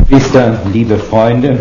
Geschwister, liebe Freunde,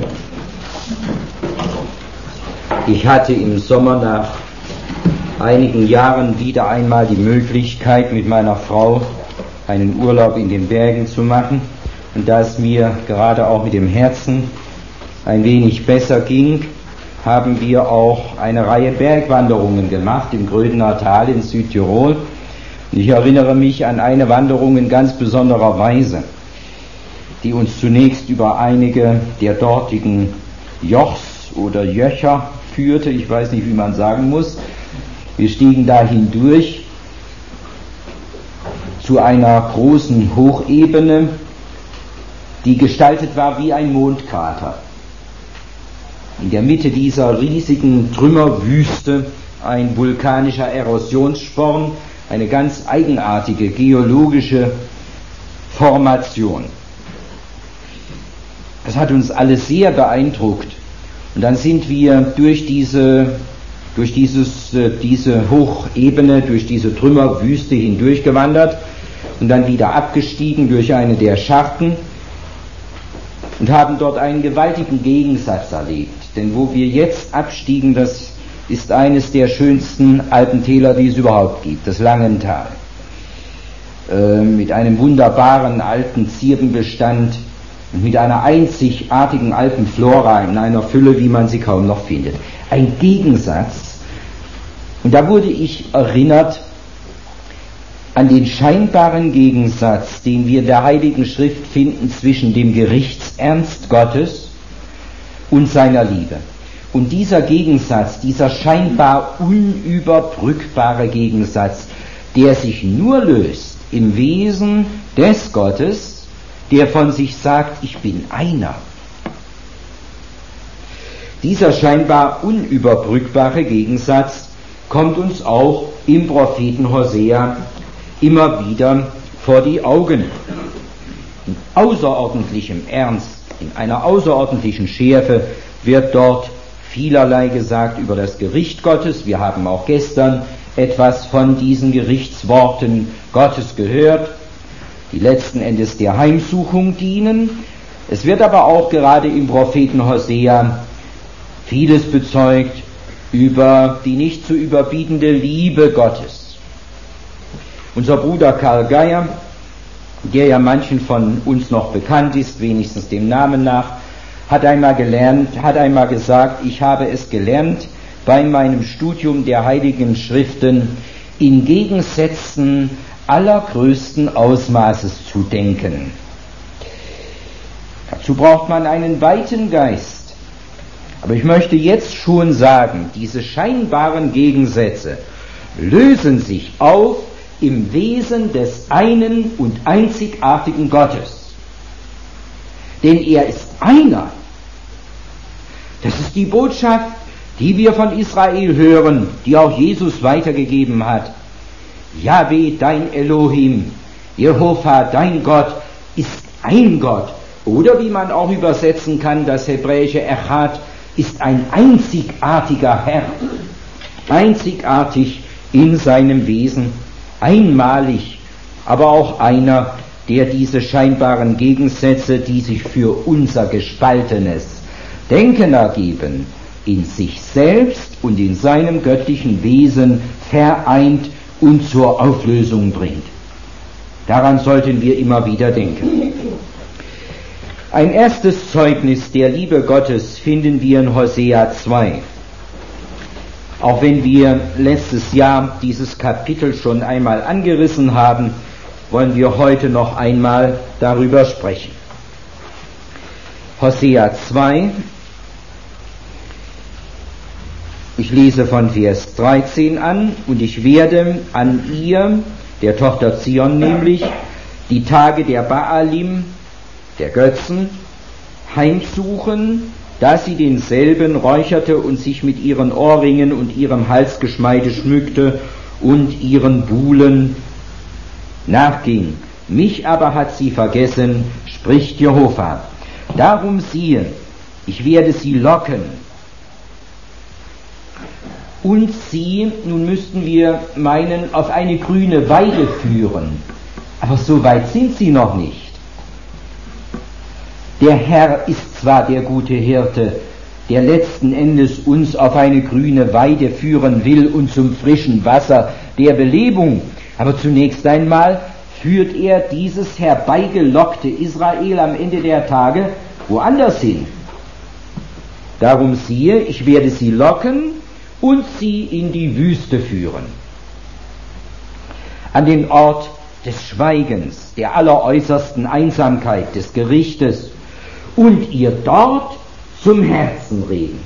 ich hatte im Sommer nach einigen Jahren wieder einmal die Möglichkeit, mit meiner Frau einen Urlaub in den Bergen zu machen. Und da es mir gerade auch mit dem Herzen ein wenig besser ging, haben wir auch eine Reihe Bergwanderungen gemacht im Grödener Tal in Südtirol. Und ich erinnere mich an eine Wanderung in ganz besonderer Weise, die uns zunächst über einige der dortigen Jochs oder Jöcher führte, ich weiß nicht, wie man sagen muss. Wir stiegen da hindurch zu einer großen Hochebene, die gestaltet war wie ein Mondkrater. In der Mitte dieser riesigen Trümmerwüste ein vulkanischer Erosionssporn, eine ganz eigenartige geologische Formation. Das hat uns alles sehr beeindruckt. Und dann sind wir durch diese Hochebene, durch diese Trümmerwüste hindurchgewandert und dann wieder abgestiegen durch eine der Schachten und haben dort einen gewaltigen Gegensatz erlebt. Denn wo wir jetzt abstiegen, das ist eines der schönsten Alpentäler, die es überhaupt gibt, das Langental. Mit einem wunderbaren alten Zirbenbestand und mit einer einzigartigen Alpenflora in einer Fülle, wie man sie kaum noch findet. Ein Gegensatz. Und da wurde ich erinnert an den scheinbaren Gegensatz, den wir in der Heiligen Schrift finden zwischen dem Gerichtsernst Gottes und seiner Liebe. Und dieser Gegensatz, dieser scheinbar unüberbrückbare Gegensatz, der sich nur löst im Wesen des Gottes, der von sich sagt, ich bin einer. Dieser scheinbar unüberbrückbare Gegensatz kommt uns auch im Propheten Hosea immer wieder vor die Augen. In außerordentlichem Ernst, in einer außerordentlichen Schärfe wird dort vielerlei gesagt über das Gericht Gottes. Wir haben auch gestern etwas von diesen Gerichtsworten Gottes gehört, die letzten Endes der Heimsuchung dienen. Es wird aber auch gerade im Propheten Hosea vieles bezeugt über die nicht zu überbietende Liebe Gottes. Unser Bruder Karl Geier, der ja manchen von uns noch bekannt ist, wenigstens dem Namen nach, hat einmal gesagt, ich habe es gelernt, bei meinem Studium der Heiligen Schriften in Gegensätzen allergrößten Ausmaßes zu denken. Dazu braucht man einen weiten Geist. Aber ich möchte jetzt schon sagen, diese scheinbaren Gegensätze lösen sich auf im Wesen des einen und einzigartigen Gottes. Denn er ist einer. Das ist die Botschaft, die wir von Israel hören, die auch Jesus weitergegeben hat. Jahwe, dein Elohim, Jehova, dein Gott, ist ein Gott. Oder wie man auch übersetzen kann, das hebräische Echad, ist ein einzigartiger Herr. Einzigartig in seinem Wesen, einmalig, aber auch einer, der diese scheinbaren Gegensätze, die sich für unser gespaltenes Denken ergeben, in sich selbst und in seinem göttlichen Wesen vereint und zur Auflösung bringt. Daran sollten wir immer wieder denken. Ein erstes Zeugnis der Liebe Gottes finden wir in Hosea 2. Auch wenn wir letztes Jahr dieses Kapitel schon einmal angerissen haben, wollen wir heute noch einmal darüber sprechen. Hosea 2, ich lese von Vers 13 an, und ich werde an ihr, der Tochter Zion nämlich, die Tage der Baalim, der Götzen, heimsuchen, da sie denselben räucherte und sich mit ihren Ohrringen und ihrem Halsgeschmeide schmückte und ihren Buhlen nachging. Mich aber hat sie vergessen, spricht Jehova. Darum siehe, ich werde sie locken. Und sie, nun müssten wir meinen, auf eine grüne Weide führen. Aber so weit sind sie noch nicht. Der Herr ist zwar der gute Hirte, der letzten Endes uns auf eine grüne Weide führen will und zum frischen Wasser der Belebung, aber zunächst einmal führt er dieses herbeigelockte Israel am Ende der Tage woanders hin. Darum siehe, ich werde sie locken und sie in die Wüste führen, an den Ort des Schweigens, der alleräußersten Einsamkeit, des Gerichtes, und ihr dort zum Herzen reden.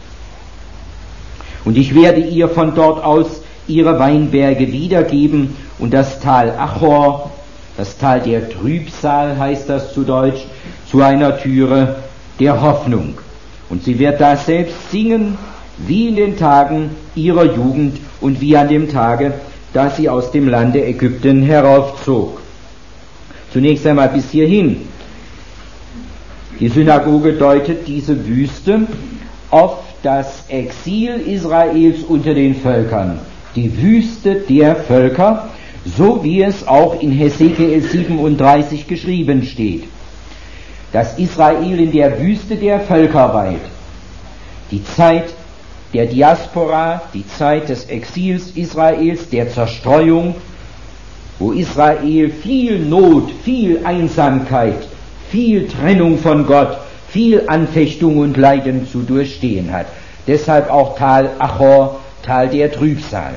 Und ich werde ihr von dort aus ihre Weinberge wiedergeben und das Tal Achor, das Tal der Trübsal heißt das zu Deutsch, zu einer Türe der Hoffnung. Und sie wird da selbst singen, wie in den Tagen ihrer Jugend und wie an dem Tage, da sie aus dem Lande Ägypten heraufzog. Zunächst einmal bis hierhin. Die Synagoge deutet diese Wüste auf das Exil Israels unter den Völkern, die Wüste der Völker, so wie es auch in Hesekiel 37 geschrieben steht. Dass Israel in der Wüste der Völker weilt. Die Zeit der Diaspora, die Zeit des Exils Israels, der Zerstreuung, wo Israel viel Not, viel Einsamkeit, viel Trennung von Gott, viel Anfechtung und Leiden zu durchstehen hat. Deshalb auch Tal Achor, Tal der Trübsal.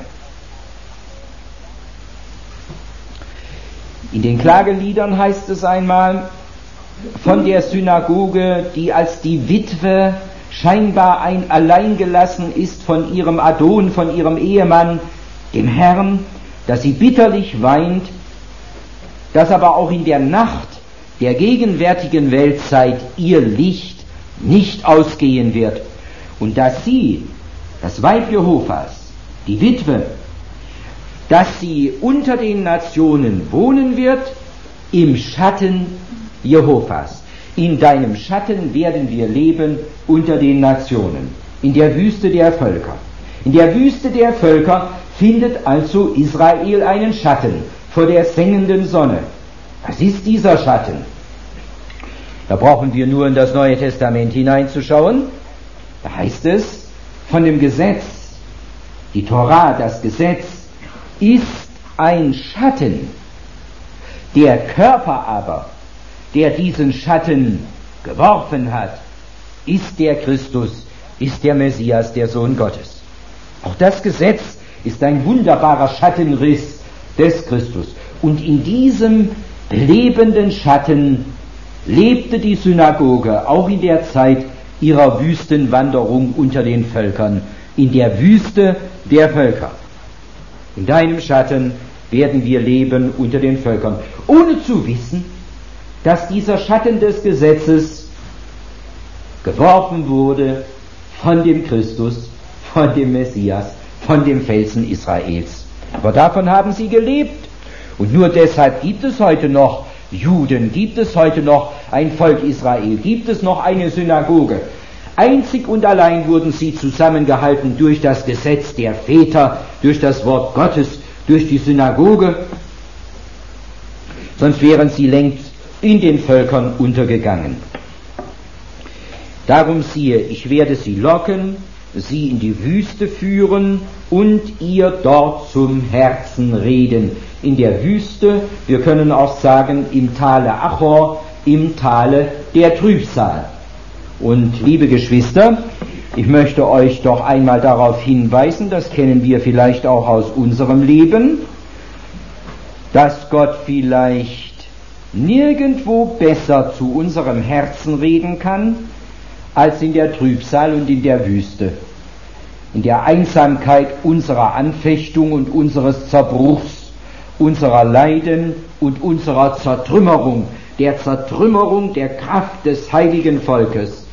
In den Klageliedern heißt es einmal von der Synagoge, die als die Witwe scheinbar allein gelassen ist von ihrem Adon, von ihrem Ehemann, dem Herrn, dass sie bitterlich weint, dass aber auch in der Nacht der gegenwärtigen Weltzeit ihr Licht nicht ausgehen wird und dass sie, das Weib Jehovas, die Witwe, dass sie unter den Nationen wohnen wird im Schatten Jehovas. In deinem Schatten werden wir leben unter den Nationen, in der Wüste der Völker. In der Wüste der Völker findet also Israel einen Schatten vor der sengenden Sonne. Was ist dieser Schatten? Da brauchen wir nur in das Neue Testament hineinzuschauen. Da heißt es von dem Gesetz, die Torah, das Gesetz, ist ein Schatten. Der Körper aber, der diesen Schatten geworfen hat, ist der Christus, ist der Messias, der Sohn Gottes. Auch das Gesetz ist ein wunderbarer Schattenriss des Christus. Und in diesem lebenden Schatten lebte die Synagoge auch in der Zeit ihrer Wüstenwanderung unter den Völkern, in der Wüste der Völker. In deinem Schatten werden wir leben unter den Völkern, ohne zu wissen, dass dieser Schatten des Gesetzes geworfen wurde von dem Christus, von dem Messias, von dem Felsen Israels. Aber davon haben sie gelebt. Und nur deshalb gibt es heute noch Juden, gibt es heute noch ein Volk Israel, gibt es noch eine Synagoge. Einzig und allein wurden sie zusammengehalten durch das Gesetz der Väter, durch das Wort Gottes, durch die Synagoge. Sonst wären sie längst in den Völkern untergegangen. Darum siehe, ich werde sie locken, sie in die Wüste führen und ihr dort zum Herzen reden. In der Wüste, wir können auch sagen, im Tale Achor, im Tale der Trübsal. Und liebe Geschwister, ich möchte euch doch einmal darauf hinweisen, das kennen wir vielleicht auch aus unserem Leben, dass Gott vielleicht nirgendwo besser zu unserem Herzen reden kann, als in der Trübsal und in der Wüste. In der Einsamkeit unserer Anfechtung und unseres Zerbruchs, unserer Leiden und unserer Zertrümmerung, der Zertrümmerung der Kraft des heiligen Volkes.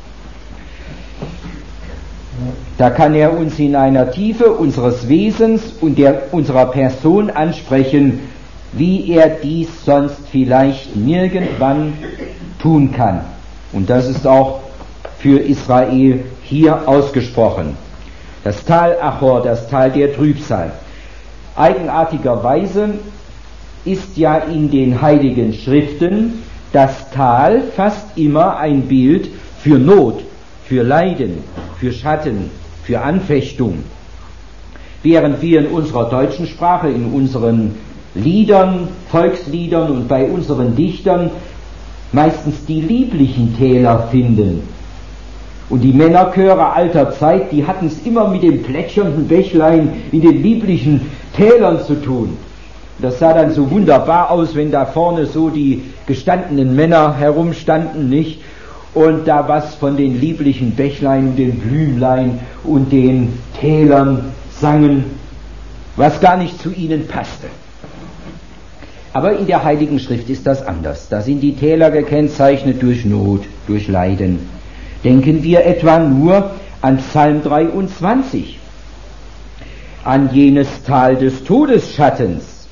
Da kann er uns in einer Tiefe unseres Wesens und unserer Person ansprechen, wie er dies sonst vielleicht nirgendwann tun kann. Und das ist auch für Israel hier ausgesprochen. Das Tal Achor, das Tal der Trübsal. Eigenartigerweise ist ja in den Heiligen Schriften das Tal fast immer ein Bild für Not, für Leiden, für Schatten, für Anfechtung. Während wir in unserer deutschen Sprache, in unseren Liedern, Volksliedern und bei unseren Dichtern meistens die lieblichen Täler finden. Und die Männerchöre alter Zeit, die hatten es immer mit dem plätschernden Bächlein in den lieblichen Tälern zu tun. Das sah dann so wunderbar aus, wenn da vorne so die gestandenen Männer herumstanden, nicht? Und da was von den lieblichen Bächlein und den Blümlein und den Tälern sangen, was gar nicht zu ihnen passte. Aber in der Heiligen Schrift ist das anders. Da sind die Täler gekennzeichnet durch Not, durch Leiden. Denken wir etwa nur an Psalm 23, an jenes Tal des Todesschattens,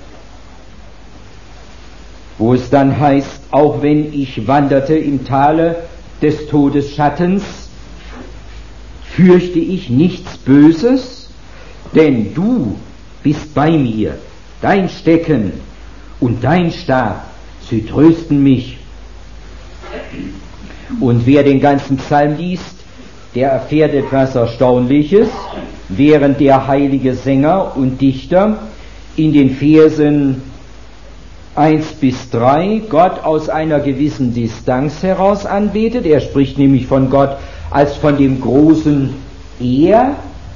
wo es dann heißt, auch wenn ich wanderte im Tale des Todesschattens, fürchte ich nichts Böses, denn du bist bei mir, dein Stecken und dein Stab, sie trösten mich. Und wer den ganzen Psalm liest, der erfährt etwas Erstaunliches, während der heilige Sänger und Dichter in den Versen 1 bis 3 Gott aus einer gewissen Distanz heraus anbetet. Er spricht nämlich von Gott als von dem großen Er,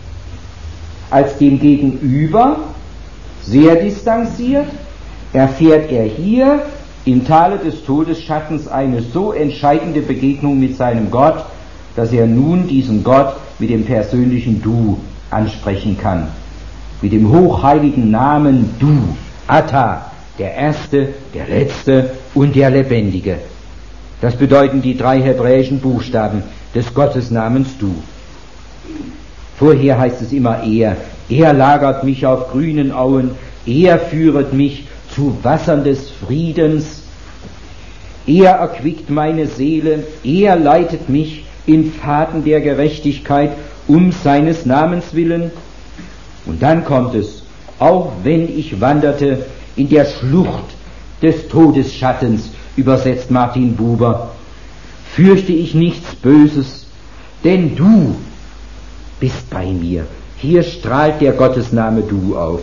als dem Gegenüber, sehr distanziert, erfährt er hier im Tale des Todesschattens eine so entscheidende Begegnung mit seinem Gott, dass er nun diesen Gott mit dem persönlichen Du ansprechen kann. Mit dem hochheiligen Namen Du, Atta, der Erste, der Letzte und der Lebendige. Das bedeuten die 3 hebräischen Buchstaben des Gottesnamens Du. Vorher heißt es immer er lagert mich auf grünen Auen, er führet mich zu Wassern des Friedens, er erquickt meine Seele, er leitet mich in Pfaden der Gerechtigkeit um seines Namens willen. Und dann kommt es, auch wenn ich wanderte in der Schlucht des Todesschattens, übersetzt Martin Buber, fürchte ich nichts Böses, denn du bist bei mir. Hier strahlt der Gottesname Du auf.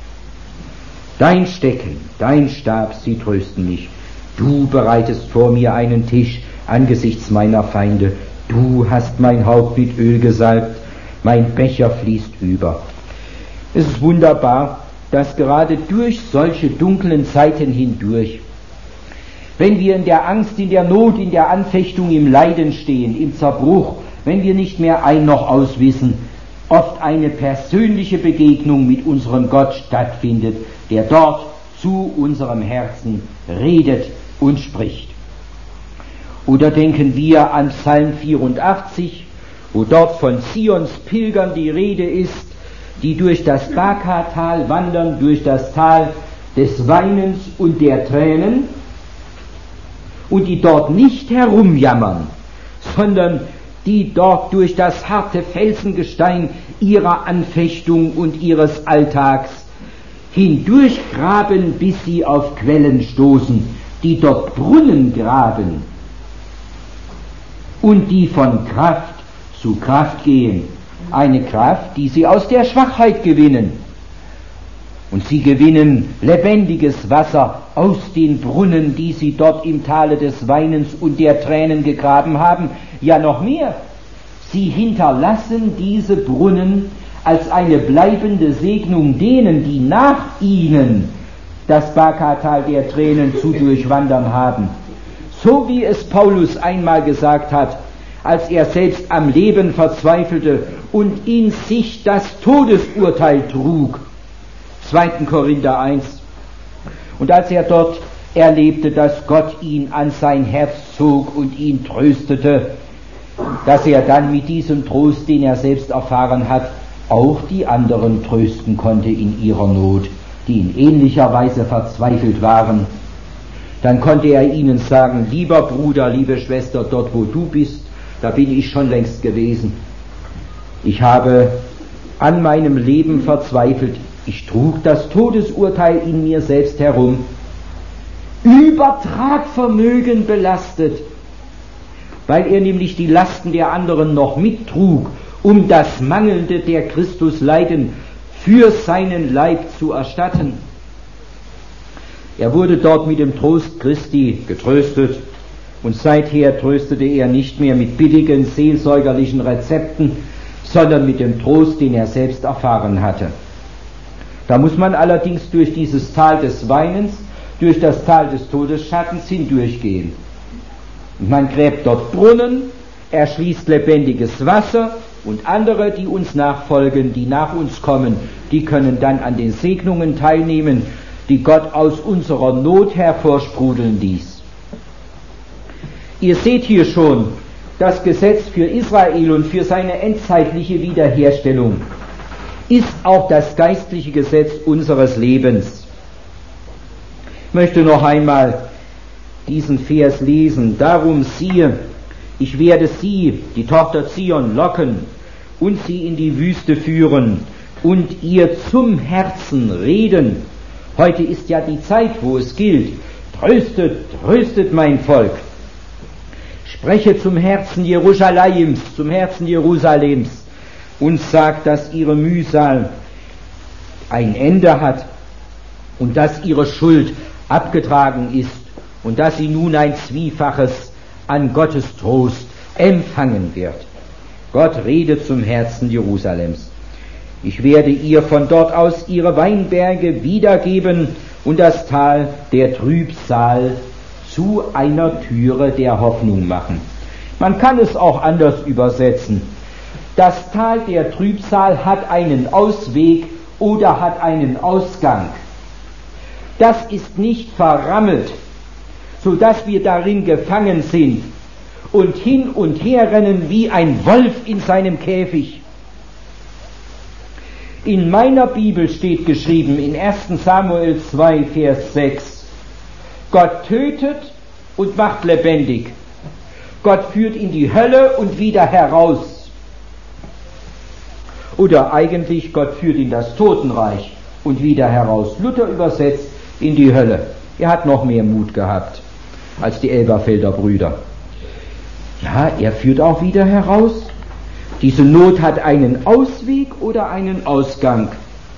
Dein Stecken, dein Stab, sie trösten mich. Du bereitest vor mir einen Tisch angesichts meiner Feinde. Du hast mein Haupt mit Öl gesalbt, mein Becher fließt über. Es ist wunderbar, dass gerade durch solche dunklen Zeiten hindurch, wenn wir in der Angst, in der Not, in der Anfechtung, im Leiden stehen, im Zerbruch, wenn wir nicht mehr ein noch aus wissen, oft eine persönliche Begegnung mit unserem Gott stattfindet, der dort zu unserem Herzen redet und spricht. Oder denken wir an Psalm 84, wo dort von Zions Pilgern die Rede ist, die durch das Baka-Tal wandern, durch das Tal des Weinens und der Tränen, und die dort nicht herumjammern, sondern die dort durch das harte Felsengestein ihrer Anfechtung und ihres Alltags hindurchgraben, bis sie auf Quellen stoßen, die dort Brunnen graben und die von Kraft zu Kraft gehen, eine Kraft, die sie aus der Schwachheit gewinnen. Und sie gewinnen lebendiges Wasser aus den Brunnen, die sie dort im Tale des Weinens und der Tränen gegraben haben. Ja, noch mehr. Sie hinterlassen diese Brunnen als eine bleibende Segnung denen, die nach ihnen das Baka-Tal der Tränen zu durchwandern haben. So wie es Paulus einmal gesagt hat, als er selbst am Leben verzweifelte und in sich das Todesurteil trug. 2. Korinther 1. Und als er dort erlebte, dass Gott ihn an sein Herz zog und ihn tröstete, dass er dann mit diesem Trost, den er selbst erfahren hat, auch die anderen trösten konnte in ihrer Not, die in ähnlicher Weise verzweifelt waren. Dann konnte er ihnen sagen, lieber Bruder, liebe Schwester, dort wo du bist, da bin ich schon längst gewesen. Ich habe an meinem Leben verzweifelt. Ich trug das Todesurteil in mir selbst herum. Über Übertragvermögen belastet, weil er nämlich die Lasten der anderen noch mittrug, um das Mangelnde der Christusleiden für seinen Leib zu erstatten. Er wurde dort mit dem Trost Christi getröstet, und seither tröstete er nicht mehr mit billigen seelsorgerlichen Rezepten, sondern mit dem Trost, den er selbst erfahren hatte. Da muss man allerdings durch dieses Tal des Weinens, durch das Tal des Todesschattens hindurchgehen. Und man gräbt dort Brunnen, erschließt lebendiges Wasser, und andere, die uns nachfolgen, die nach uns kommen, die können dann an den Segnungen teilnehmen, die Gott aus unserer Not hervorsprudeln ließ. Ihr seht hier schon das Gesetz für Israel und für seine endzeitliche Wiederherstellung ist auch das geistliche Gesetz unseres Lebens. Ich möchte noch einmal diesen Vers lesen. Darum siehe, ich werde sie, die Tochter Zion, locken und sie in die Wüste führen und ihr zum Herzen reden. Heute ist ja die Zeit, wo es gilt, tröstet, tröstet mein Volk. Spreche zum Herzen Jerusalems, zum Herzen Jerusalems und sagt, dass ihre Mühsal ein Ende hat und dass ihre Schuld abgetragen ist und dass sie nun ein Zwiefaches an Gottes Trost empfangen wird. Gott redet zum Herzen Jerusalems. Ich werde ihr von dort aus ihre Weinberge wiedergeben und das Tal der Trübsal zu einer Türe der Hoffnung machen. Man kann es auch anders übersetzen. Das Tal der Trübsal hat einen Ausweg oder hat einen Ausgang. Das ist nicht verrammelt, sodass wir darin gefangen sind und hin und her rennen wie ein Wolf in seinem Käfig. In meiner Bibel steht geschrieben, in 1. Samuel 2, Vers 6, Gott tötet und macht lebendig. Gott führt in die Hölle und wieder heraus. Oder eigentlich, Gott führt in das Totenreich und wieder heraus. Luther übersetzt in die Hölle. Er hat noch mehr Mut gehabt als die Elberfelder Brüder. Ja, er führt auch wieder heraus. Diese Not hat einen Ausweg oder einen Ausgang.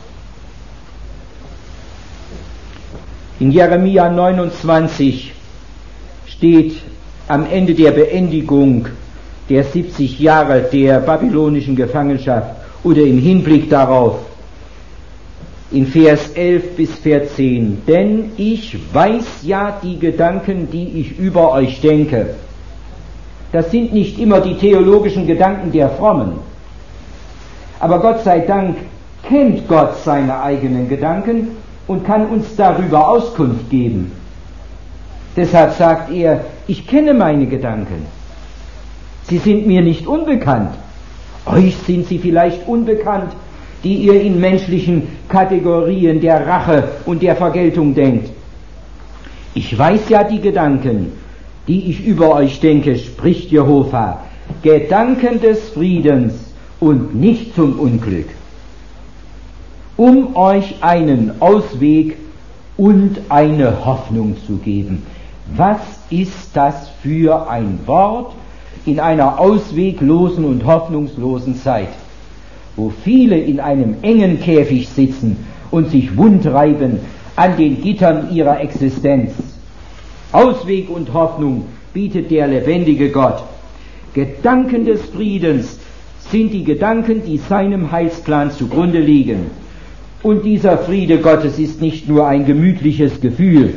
In Jeremia 29 steht am Ende der Beendigung der 70 Jahre der babylonischen Gefangenschaft oder im Hinblick darauf in Vers 11 bis 14, denn ich weiß ja die Gedanken, die ich über euch denke. Das sind nicht immer die theologischen Gedanken der Frommen. Aber Gott sei Dank kennt Gott seine eigenen Gedanken und kann uns darüber Auskunft geben. Deshalb sagt er, ich kenne meine Gedanken. Sie sind mir nicht unbekannt. Euch sind sie vielleicht unbekannt, die ihr in menschlichen Kategorien der Rache und der Vergeltung denkt. Ich weiß ja die Gedanken, die ich über euch denke, spricht Jehova, Gedanken des Friedens und nicht zum Unglück, um euch einen Ausweg und eine Hoffnung zu geben. Was ist das für ein Wort in einer ausweglosen und hoffnungslosen Zeit, wo viele in einem engen Käfig sitzen und sich wundreiben an den Gittern ihrer Existenz. Ausweg und Hoffnung bietet der lebendige Gott. Gedanken des Friedens sind die Gedanken, die seinem Heilsplan zugrunde liegen. Und dieser Friede Gottes ist nicht nur ein gemütliches Gefühl,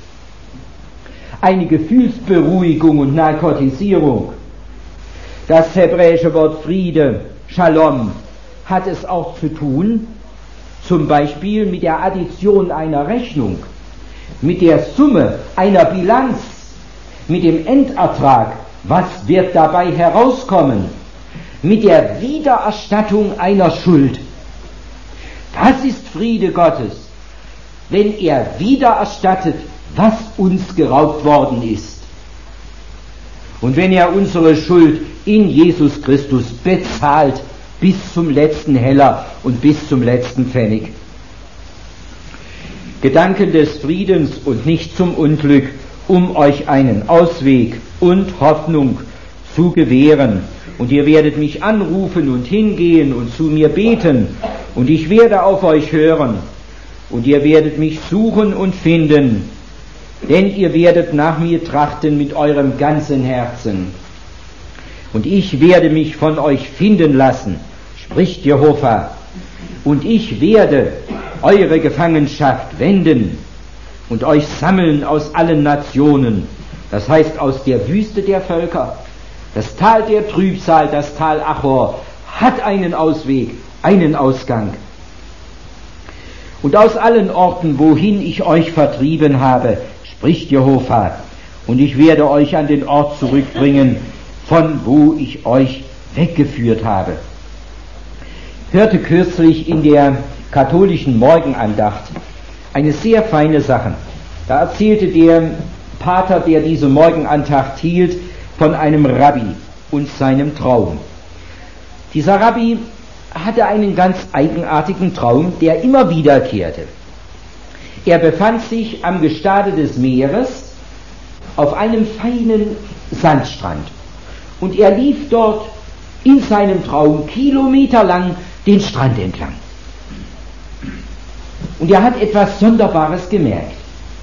eine Gefühlsberuhigung und Narkotisierung. Das hebräische Wort Friede, Shalom, hat es auch zu tun, zum Beispiel mit der Addition einer Rechnung, mit der Summe einer Bilanz, mit dem Endertrag, was wird dabei herauskommen, mit der Wiedererstattung einer Schuld. Das ist Friede Gottes, wenn er wiedererstattet, was uns geraubt worden ist. Und wenn er unsere Schuld in Jesus Christus bezahlt, bis zum letzten Heller und bis zum letzten Pfennig. Gedanken des Friedens und nicht zum Unglück, um euch einen Ausweg und Hoffnung zu gewähren. Und ihr werdet mich anrufen und hingehen und zu mir beten, und ich werde auf euch hören, und ihr werdet mich suchen und finden, denn ihr werdet nach mir trachten mit eurem ganzen Herzen. Und ich werde mich von euch finden lassen, spricht Jehova, und ich werde eure Gefangenschaft wenden und euch sammeln aus allen Nationen, das heißt aus der Wüste der Völker. Das Tal der Trübsal, das Tal Achor, hat einen Ausweg, einen Ausgang. Und aus allen Orten, wohin ich euch vertrieben habe, spricht Jehova, und ich werde euch an den Ort zurückbringen, von wo ich euch weggeführt habe. Ich hörte kürzlich in der katholischen Morgenandacht eine sehr feine Sache. Da erzählte der Pater, der diese Morgenandacht hielt, von einem Rabbi und seinem Traum. Dieser Rabbi hatte einen ganz eigenartigen Traum, der immer wiederkehrte. Er befand sich am Gestade des Meeres auf einem feinen Sandstrand, und er lief dort in seinem Traum kilometerlang den Strand entlang. Und er hat etwas Sonderbares gemerkt.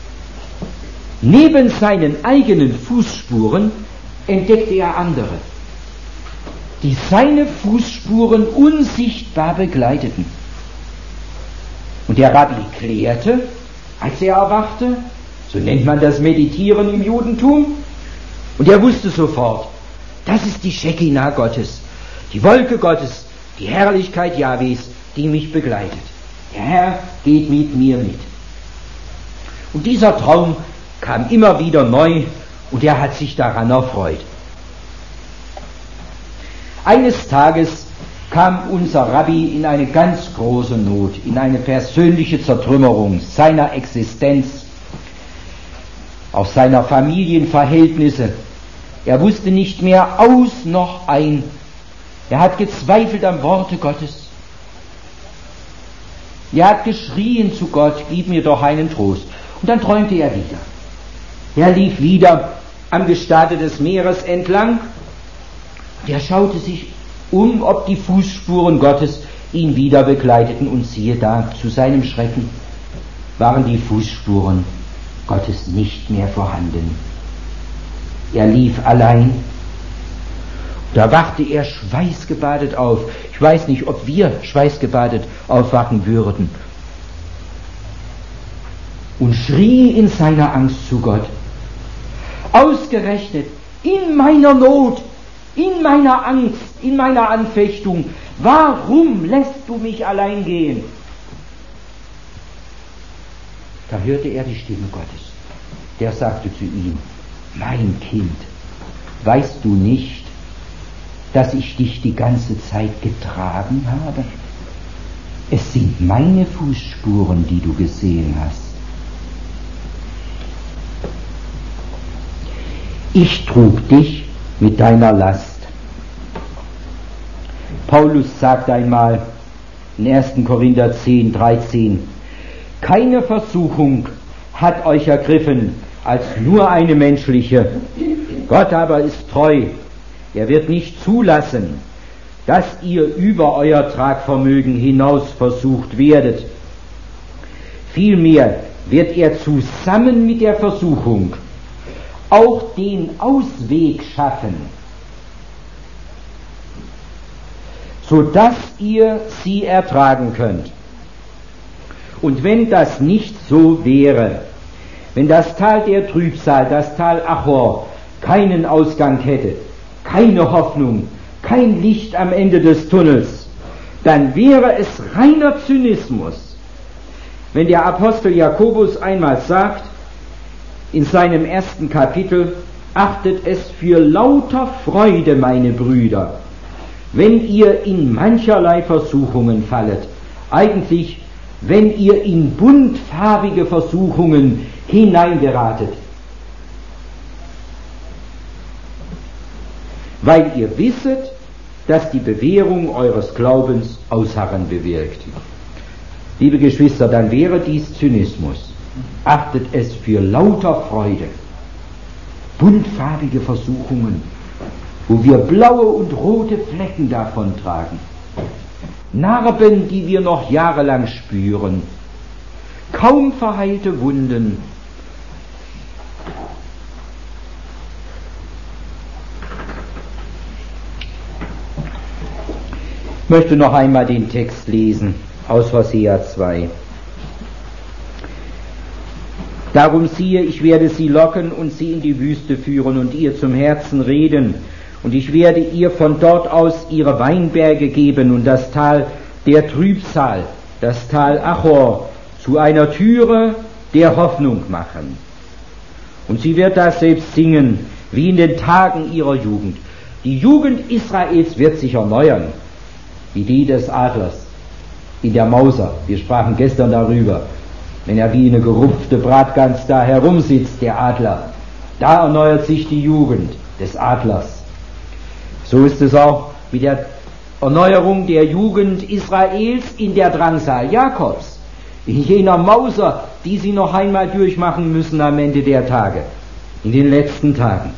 Neben seinen eigenen Fußspuren entdeckte er andere, die seine Fußspuren unsichtbar begleiteten. Und der Rabbi klärte, als er erwachte, so nennt man das Meditieren im Judentum, und er wusste sofort, das ist die Schekina Gottes, die Wolke Gottes, die Herrlichkeit Jahwes, die mich begleitet. Der Herr geht mit mir mit. Und dieser Traum kam immer wieder neu, und er hat sich daran erfreut. Eines Tages kam unser Rabbi in eine ganz große Not, in eine persönliche Zertrümmerung seiner Existenz, auch seiner Familienverhältnisse. Er wusste nicht mehr aus noch ein. Er hat gezweifelt am Worte Gottes. Er hat geschrien zu Gott, gib mir doch einen Trost. Und dann träumte er wieder. Er lief wieder am Gestade des Meeres entlang. Und er schaute sich um, ob die Fußspuren Gottes ihn wieder begleiteten. Und siehe da, zu seinem Schrecken waren die Fußspuren Gottes nicht mehr vorhanden. Er lief allein. Da wachte er schweißgebadet auf. Ich weiß nicht, ob wir schweißgebadet aufwachen würden. Und schrie in seiner Angst zu Gott: Ausgerechnet in meiner Not, in meiner Angst, in meiner Anfechtung, warum lässt du mich allein gehen? Da hörte er die Stimme Gottes. Der sagte zu ihm: Mein Kind, weißt du nicht, dass ich dich die ganze Zeit getragen habe? Es sind meine Fußspuren, die du gesehen hast. Ich trug dich mit deiner Last. Paulus sagte einmal in 1. Korinther 10, 13, keine Versuchung hat euch ergriffen als nur eine menschliche. Gott aber ist treu. Er wird nicht zulassen, dass ihr über euer Tragvermögen hinaus versucht werdet. Vielmehr wird er zusammen mit der Versuchung auch den Ausweg schaffen, sodass ihr sie ertragen könnt. Und wenn das nicht so wäre, wenn das Tal der Trübsal, das Tal Achor, keinen Ausgang hätte, keine Hoffnung, kein Licht am Ende des Tunnels, dann wäre es reiner Zynismus, wenn der Apostel Jakobus einmal sagt, in seinem 1. Kapitel, achtet es für lauter Freude, meine Brüder, wenn ihr in mancherlei Versuchungen fallet. Eigentlich, wenn ihr in buntfarbige Versuchungen hineingeratet. Weil ihr wisset, dass die Bewährung eures Glaubens Ausharren bewirkt. Liebe Geschwister, dann wäre dies Zynismus. Achtet es für lauter Freude. buntfarbige Versuchungen, wo wir blaue und rote Flecken davontragen, Narben, die wir noch jahrelang spüren, kaum verheilte Wunden. Ich möchte noch einmal den Text lesen aus Hosea 2. Darum siehe, ich werde sie locken und sie in die Wüste führen und ihr zum Herzen reden. Und ich werde ihr von dort aus ihre Weinberge geben und das Tal der Trübsal, das Tal Achor, zu einer Türe der Hoffnung machen. Und sie wird da selbst singen, wie in den Tagen ihrer Jugend. Die Jugend Israels wird sich erneuern, wie die des Adlers in der Mauser. Wir sprachen gestern darüber. Wenn er wie eine gerupfte Bratgans da herumsitzt, der Adler, da erneuert sich die Jugend des Adlers. So ist es auch mit der Erneuerung der Jugend Israels in der Drangsal Jakobs, in jener Mauser, die sie noch einmal durchmachen müssen am Ende der Tage, in den letzten Tagen.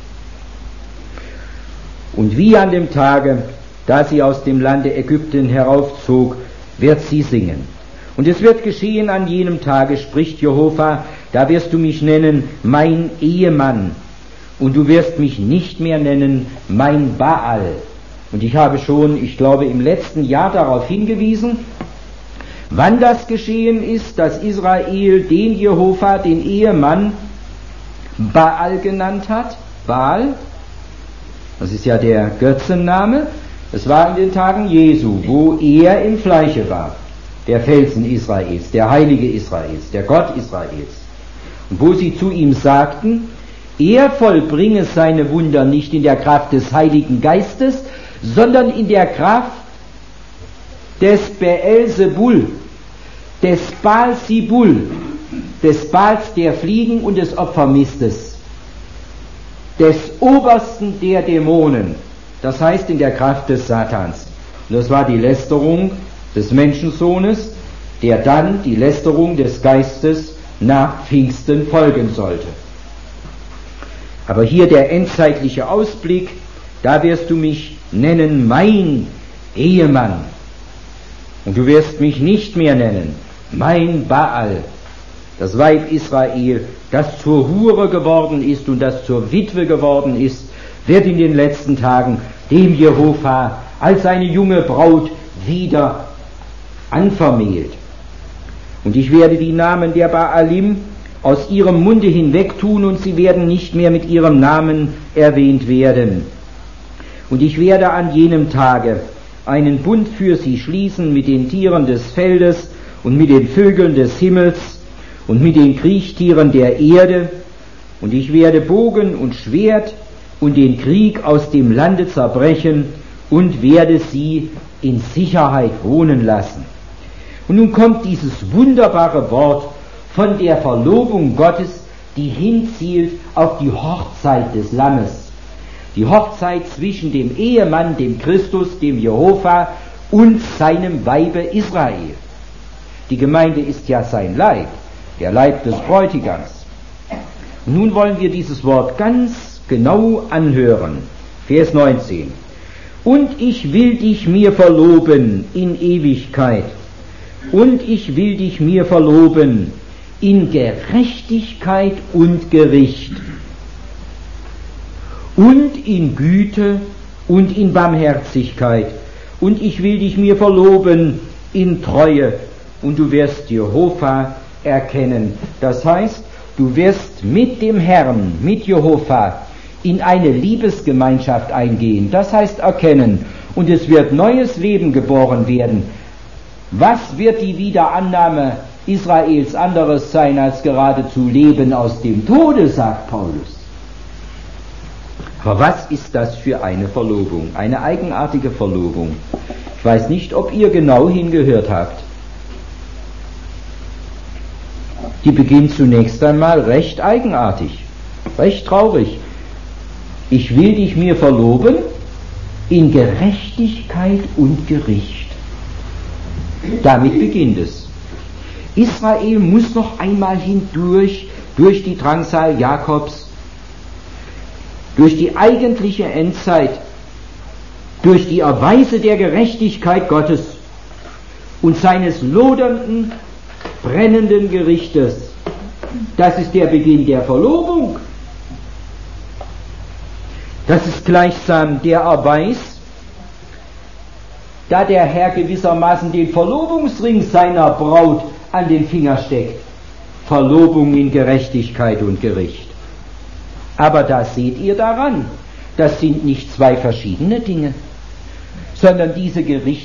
Und wie an dem Tage, da sie aus dem Lande Ägypten heraufzog, wird sie singen. Und es wird geschehen an jenem Tage, spricht Jehova, da wirst du mich nennen, mein Ehemann, und du wirst mich nicht mehr nennen, mein Baal. Und ich habe schon, ich glaube, im letzten Jahr darauf hingewiesen, wann das geschehen ist, dass Israel den Jehova, den Ehemann, Baal genannt hat. Baal, das ist ja der Götzenname. Es war in den Tagen Jesu, wo er im Fleische war. Der Felsen Israels, der Heilige Israels, der Gott Israels. Und wo sie zu ihm sagten, er vollbringe seine Wunder nicht in der Kraft des Heiligen Geistes, sondern in der Kraft des Beelzebul, des Baal-Sibul, des Baals der Fliegen und des Opfermistes, des Obersten der Dämonen, das heißt in der Kraft des Satans. Und das war die Lästerung des Menschensohnes, der dann die Lästerung des Geistes nach Pfingsten folgen sollte. Aber hier der endzeitliche Ausblick, da wirst du mich nennen, mein Ehemann. Und du wirst mich nicht mehr nennen, mein Baal, das Weib Israel, das zur Hure geworden ist und das zur Witwe geworden ist, wird in den letzten Tagen dem Jehova als eine junge Braut wieder anvermählt. Und ich werde die Namen der Baalim aus ihrem Munde hinwegtun und sie werden nicht mehr mit ihrem Namen erwähnt werden. Und ich werde an jenem Tage einen Bund für sie schließen mit den Tieren des Feldes und mit den Vögeln des Himmels und mit den Kriechtieren der Erde. Und ich werde Bogen und Schwert und den Krieg aus dem Lande zerbrechen und werde sie in Sicherheit wohnen lassen. Und nun kommt dieses wunderbare Wort von der Verlobung Gottes, die hinzielt auf die Hochzeit des Lammes. Die Hochzeit zwischen dem Ehemann, dem Christus, dem Jehova und seinem Weibe Israel. Die Gemeinde ist ja sein Leib, der Leib des Bräutigams. Und nun wollen wir dieses Wort ganz genau anhören. Vers 19. Und ich will dich mir verloben in Ewigkeit. Und ich will dich mir verloben in Gerechtigkeit und Gericht. Und in Güte und in Barmherzigkeit. Und ich will dich mir verloben in Treue. Und du wirst Jehova erkennen. Das heißt, du wirst mit dem Herrn, mit Jehova, in eine Liebesgemeinschaft eingehen. Das heißt erkennen. Und es wird neues Leben geboren werden. Was wird die Wiederannahme Israels anderes sein als geradezu Leben aus dem Tode, sagt Paulus. Aber was ist das für eine Verlobung? Eine eigenartige Verlobung. Ich weiß nicht, ob ihr genau hingehört habt. Die beginnt zunächst einmal recht eigenartig, recht traurig. Ich will dich mir verloben in Gerechtigkeit und Gericht. Damit beginnt es. Israel muss noch einmal hindurch, durch die Drangsal Jakobs, durch die eigentliche Endzeit, durch die Erweise der Gerechtigkeit Gottes und seines lodernden, brennenden Gerichtes. Das ist der Beginn der Verlobung. Das ist gleichsam der Erweis, da der Herr gewissermaßen den Verlobungsring seiner Braut an den Finger steckt. Verlobung in Gerechtigkeit und Gericht. Aber da seht ihr daran, das sind nicht zwei verschiedene Dinge, sondern diese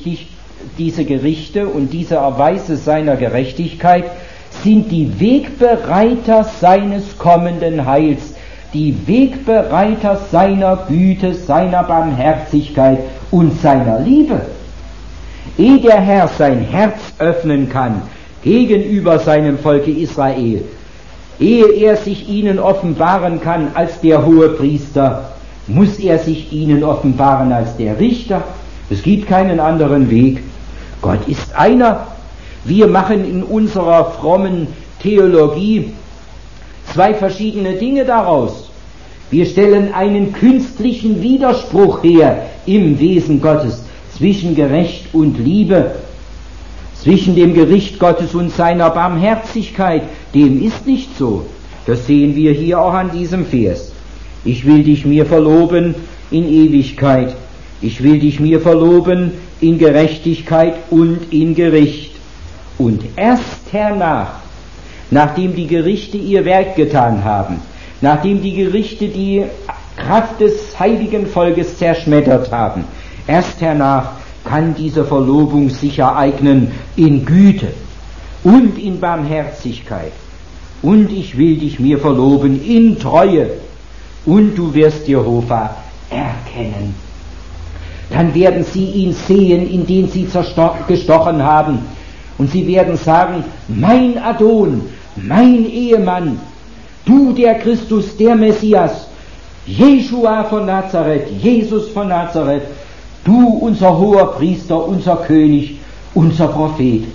Gerichte und diese Erweise seiner Gerechtigkeit sind die Wegbereiter seines kommenden Heils, die Wegbereiter seiner Güte, seiner Barmherzigkeit und seiner Liebe. Ehe der Herr sein Herz öffnen kann gegenüber seinem Volke Israel, ehe er sich ihnen offenbaren kann als der Hohepriester, muss er sich ihnen offenbaren als der Richter. Es gibt keinen anderen Weg. Gott ist einer. Wir machen in unserer frommen Theologie zwei verschiedene Dinge daraus. Wir stellen einen künstlichen Widerspruch her im Wesen Gottes zwischen Gerecht und Liebe, zwischen dem Gericht Gottes und seiner Barmherzigkeit. Dem ist nicht so. Das sehen wir hier auch an diesem Vers. Ich will dich mir verloben in Ewigkeit. Ich will dich mir verloben in Gerechtigkeit und in Gericht. Und erst hernach, nachdem die Gerichte ihr Werk getan haben, nachdem die Gerichte die Kraft des heiligen Volkes zerschmettert haben, erst hernach kann diese Verlobung sich ereignen in Güte und in Barmherzigkeit. Und ich will dich mir verloben in Treue. Und du wirst Jehova erkennen. Dann werden sie ihn sehen, in den sie gestochen haben. Und sie werden sagen, mein Adon, mein Ehemann, du der Christus, der Messias, Jeschua von Nazareth, Jesus von Nazareth, du unser hoher Priester, unser König, unser Prophet.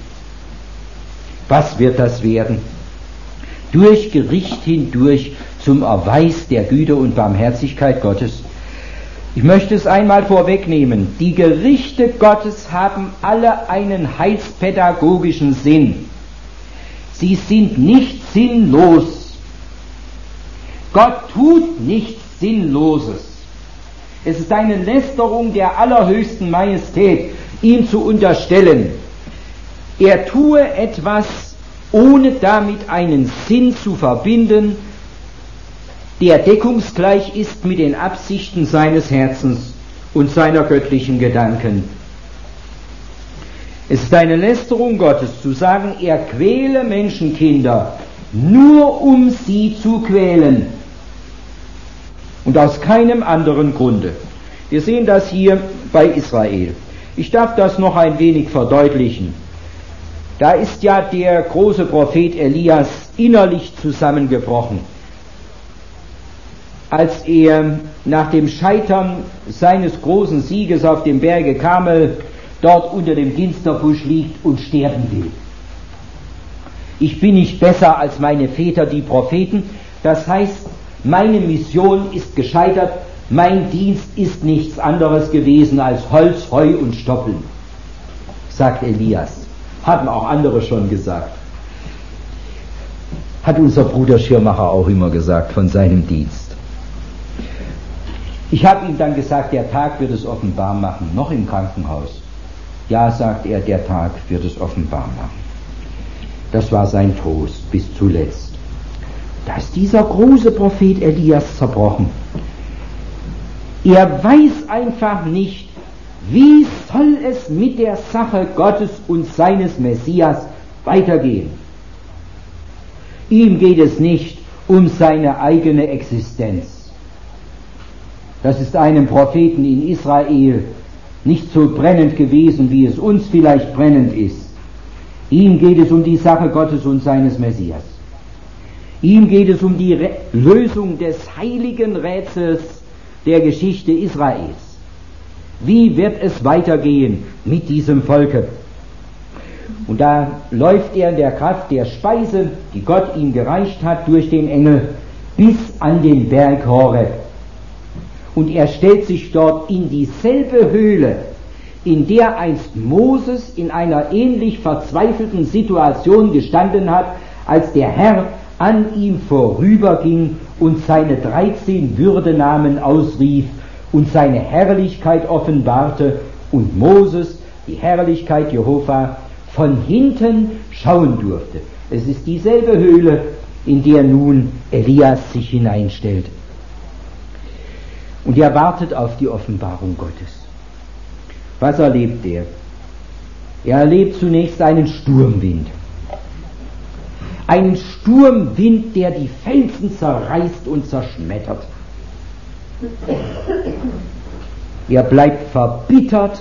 Was wird das werden? Durch Gericht hindurch zum Erweis der Güte und Barmherzigkeit Gottes. Ich möchte es einmal vorwegnehmen. Die Gerichte Gottes haben alle einen heilspädagogischen Sinn. Sie sind nicht sinnlos. Gott tut nichts Sinnloses. Es ist eine Lästerung der allerhöchsten Majestät, ihm zu unterstellen, er tue etwas, ohne damit einen Sinn zu verbinden, der deckungsgleich ist mit den Absichten seines Herzens und seiner göttlichen Gedanken. Es ist eine Lästerung Gottes zu sagen, er quäle Menschenkinder, nur um sie zu quälen und aus keinem anderen Grunde. Wir sehen das hier bei Israel. Ich darf das noch ein wenig verdeutlichen. Da ist ja der große Prophet Elias innerlich zusammengebrochen, als er nach dem Scheitern seines großen Sieges auf dem Berge Karmel dort unter dem Ginsterbusch liegt und sterben will. Ich bin nicht besser als meine Väter, die Propheten. Das heißt, meine Mission ist gescheitert, mein Dienst ist nichts anderes gewesen als Holz, Heu und Stoppeln, sagt Elias. Haben auch andere schon gesagt. Hat unser Bruder Schirmacher auch immer gesagt von seinem Dienst. Ich habe ihm dann gesagt, der Tag wird es offenbar machen, noch im Krankenhaus. Ja, sagt er, der Tag wird es offenbar machen. Das war sein Trost bis zuletzt. Da ist dieser große Prophet Elias zerbrochen. Er weiß einfach nicht, wie soll es mit der Sache Gottes und seines Messias weitergehen. Ihm geht es nicht um seine eigene Existenz. Das ist einem Propheten in Israel nicht so brennend gewesen, wie es uns vielleicht brennend ist. Ihm geht es um die Sache Gottes und seines Messias. Ihm geht es um die Lösung des heiligen Rätsels der Geschichte Israels. Wie wird es weitergehen mit diesem Volke? Und da läuft er in der Kraft der Speise, die Gott ihm gereicht hat durch den Engel, bis an den Berg Horeb. Und er stellt sich dort in dieselbe Höhle, in der einst Moses in einer ähnlich verzweifelten Situation gestanden hat, als der Herr an ihm vorüberging und seine 13 Würdenamen ausrief und seine Herrlichkeit offenbarte und Moses die Herrlichkeit Jehova von hinten schauen durfte. Es ist dieselbe Höhle, in der nun Elias sich hineinstellt. Und er wartet auf die Offenbarung Gottes. Was erlebt er? Er erlebt zunächst einen Sturmwind. Einen Sturmwind, der die Felsen zerreißt und zerschmettert. Er bleibt verbittert,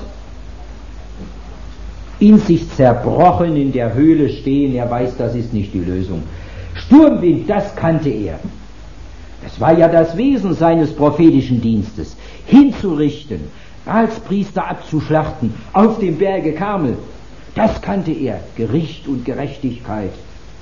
in sich zerbrochen in der Höhle stehen. Er weiß, das ist nicht die Lösung. Sturmwind, das kannte er. Das war ja das Wesen seines prophetischen Dienstes. Hinzurichten, als Priester abzuschlachten auf dem Berge Karmel. Das kannte er, Gericht und Gerechtigkeit.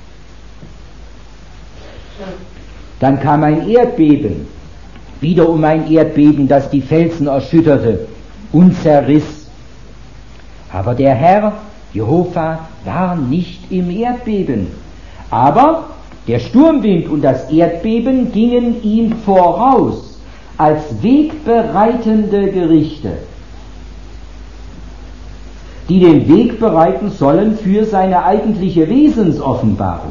Dann kam ein Erdbeben, wiederum ein Erdbeben, das die Felsen erschütterte und zerriss. Aber der Herr, Jehova, war nicht im Erdbeben. Aber der Sturmwind und das Erdbeben gingen ihm voraus als wegbereitende Gerichte, die den Weg bereiten sollen für seine eigentliche Wesensoffenbarung.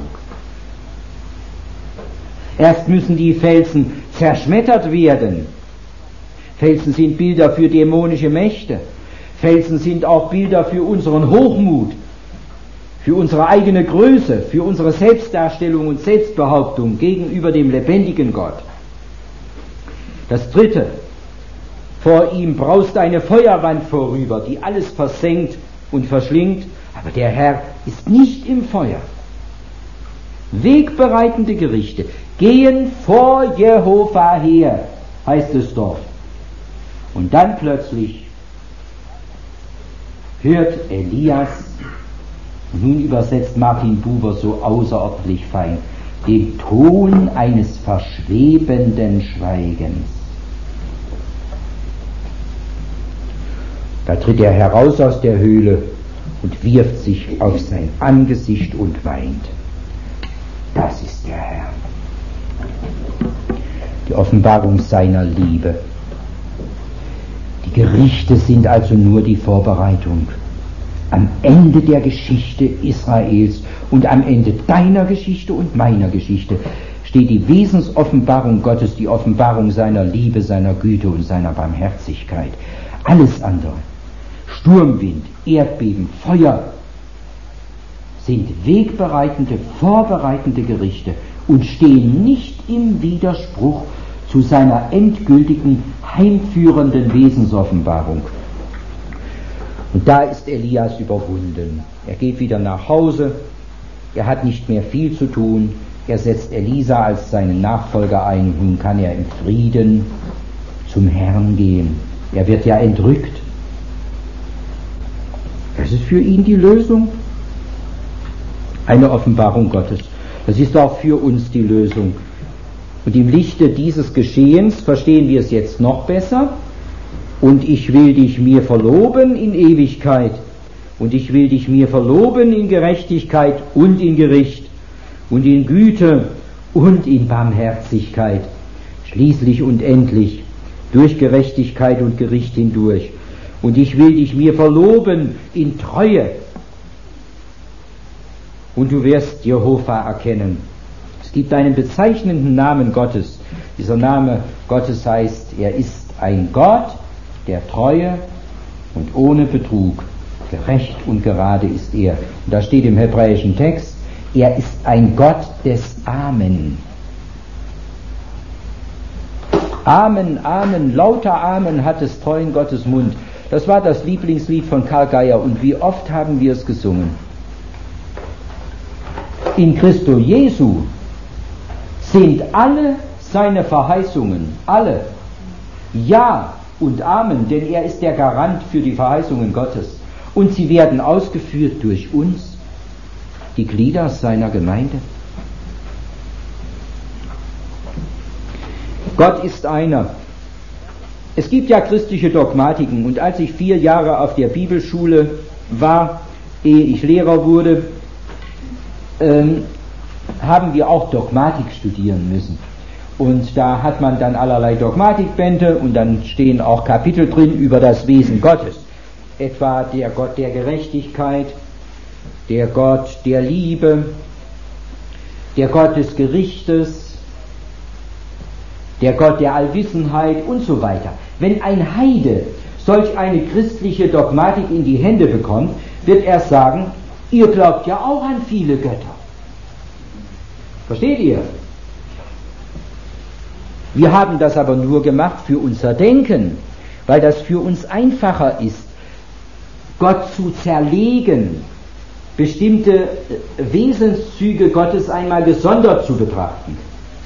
Erst müssen die Felsen zerschmettert werden. Felsen sind Bilder für dämonische Mächte. Felsen sind auch Bilder für unseren Hochmut, für unsere eigene Größe, für unsere Selbstdarstellung und Selbstbehauptung gegenüber dem lebendigen Gott. Das dritte, vor ihm braust eine Feuerwand vorüber, die alles versenkt und verschlingt, aber der Herr ist nicht im Feuer. Wegbereitende Gerichte gehen vor Jehova her, heißt es dort. Und dann plötzlich hört Elias, und nun übersetzt Martin Buber so außerordentlich fein, den Ton eines verschwebenden Schweigens. Da tritt er heraus aus der Höhle und wirft sich auf sein Angesicht und weint. Das ist der Herr. Die Offenbarung seiner Liebe. Die Gerichte sind also nur die Vorbereitung. Am Ende der Geschichte Israels und am Ende deiner Geschichte und meiner Geschichte steht die Wesensoffenbarung Gottes, die Offenbarung seiner Liebe, seiner Güte und seiner Barmherzigkeit. Alles andere, Sturmwind, Erdbeben, Feuer, sind wegbereitende, vorbereitende Gerichte und stehen nicht im Widerspruch zu seiner endgültigen, heimführenden Wesensoffenbarung. Und da ist Elias überwunden. Er geht wieder nach Hause, er hat nicht mehr viel zu tun, er setzt Elisa als seinen Nachfolger ein, nun kann er im Frieden zum Herrn gehen. Er wird ja entrückt. Das ist für ihn die Lösung. Eine Offenbarung Gottes. Das ist auch für uns die Lösung. Und im Lichte dieses Geschehens verstehen wir es jetzt noch besser. Und ich will dich mir verloben in Ewigkeit. Und ich will dich mir verloben in Gerechtigkeit und in Gericht. Und in Güte und in Barmherzigkeit. Schließlich und endlich. Durch Gerechtigkeit und Gericht hindurch. Und ich will dich mir verloben in Treue. Und du wirst Jehova erkennen. Es gibt einen bezeichnenden Namen Gottes. Dieser Name Gottes heißt, er ist ein Gott der Treue und ohne Betrug. Gerecht und gerade ist er. Und da steht im hebräischen Text, er ist ein Gott des Amen. Amen, Amen, lauter Amen hat es treuen Gottes Mund. Das war das Lieblingslied von Karl Geier und wie oft haben wir es gesungen. In Christo Jesu sind alle seine Verheißungen, alle, Ja und Amen, denn er ist der Garant für die Verheißungen Gottes. Und sie werden ausgeführt durch uns, die Glieder seiner Gemeinde. Gott ist einer. Es gibt ja christliche Dogmatiken, und als ich 4 Jahre auf der Bibelschule war, ehe ich Lehrer wurde, haben wir auch Dogmatik studieren müssen. Und da hat man dann allerlei Dogmatikbände und dann stehen auch Kapitel drin über das Wesen Gottes. Etwa der Gott der Gerechtigkeit, der Gott der Liebe, der Gott des Gerichtes, der Gott der Allwissenheit und so weiter. Wenn ein Heide solch eine christliche Dogmatik in die Hände bekommt, wird er sagen, ihr glaubt ja auch an viele Götter. Versteht ihr? Wir haben das aber nur gemacht für unser Denken, weil das für uns einfacher ist, Gott zu zerlegen, bestimmte Wesenszüge Gottes einmal gesondert zu betrachten.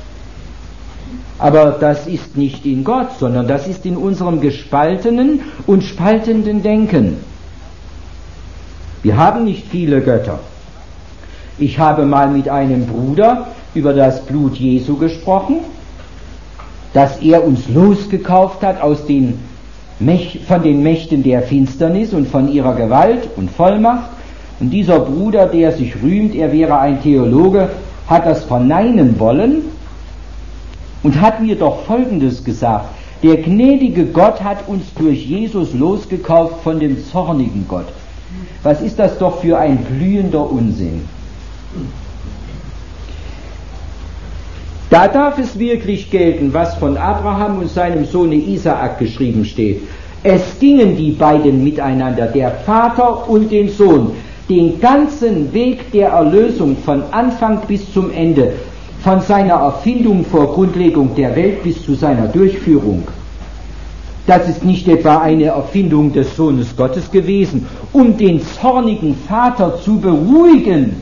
Aber das ist nicht in Gott, sondern das ist in unserem gespaltenen und spaltenden Denken. Wir haben nicht viele Götter. Ich habe mal mit einem Bruder über das Blut Jesu gesprochen, dass er uns losgekauft hat von den Mächten der Finsternis und von ihrer Gewalt und Vollmacht. Und dieser Bruder, der sich rühmt, er wäre ein Theologe, hat das verneinen wollen und hat mir doch Folgendes gesagt: Der gnädige Gott hat uns durch Jesus losgekauft von dem zornigen Gott. Was ist das doch für ein blühender Unsinn? Da darf es wirklich gelten, was von Abraham und seinem Sohne Isaak geschrieben steht. Es gingen die beiden miteinander, der Vater und den Sohn, den ganzen Weg der Erlösung von Anfang bis zum Ende, von seiner Erfindung vor Grundlegung der Welt bis zu seiner Durchführung. Das ist nicht etwa eine Erfindung des Sohnes Gottes gewesen, um den zornigen Vater zu beruhigen,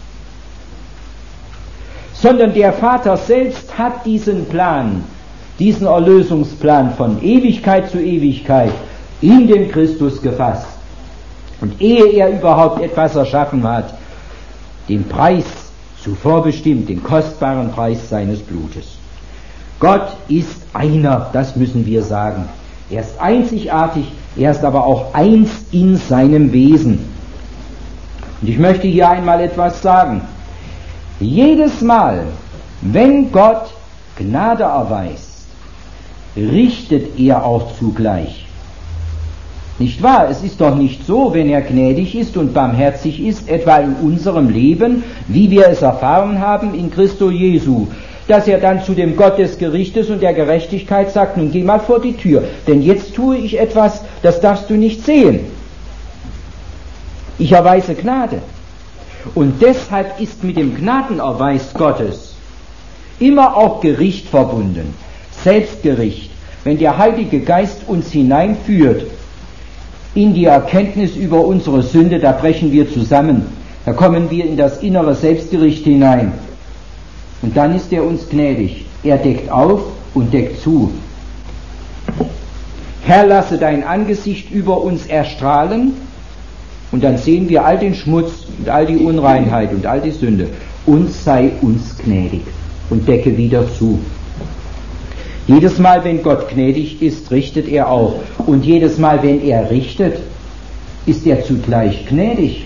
sondern der Vater selbst hat diesen Plan, diesen Erlösungsplan von Ewigkeit zu Ewigkeit in den Christus gefasst. Und ehe er überhaupt etwas erschaffen hat, den Preis zuvor bestimmt, den kostbaren Preis seines Blutes. Gott ist einer, das müssen wir sagen. Er ist einzigartig, er ist aber auch eins in seinem Wesen. Und ich möchte hier einmal etwas sagen. Jedes Mal, wenn Gott Gnade erweist, richtet er auch zugleich. Nicht wahr? Es ist doch nicht so, wenn er gnädig ist und barmherzig ist, etwa in unserem Leben, wie wir es erfahren haben in Christo Jesu, dass er dann zu dem Gott des Gerichtes und der Gerechtigkeit sagt, nun geh mal vor die Tür, denn jetzt tue ich etwas, das darfst du nicht sehen. Ich erweise Gnade. Und deshalb ist mit dem Gnadenerweis Gottes immer auch Gericht verbunden, Selbstgericht. Wenn der Heilige Geist uns hineinführt in die Erkenntnis über unsere Sünde, da brechen wir zusammen, da kommen wir in das innere Selbstgericht hinein. Und dann ist er uns gnädig. Er deckt auf und deckt zu. Herr, lasse dein Angesicht über uns erstrahlen, und dann sehen wir all den Schmutz und all die Unreinheit und all die Sünde. Und sei uns gnädig und decke wieder zu. Jedes Mal, wenn Gott gnädig ist, richtet er auch. Und jedes Mal, wenn er richtet, ist er zugleich gnädig.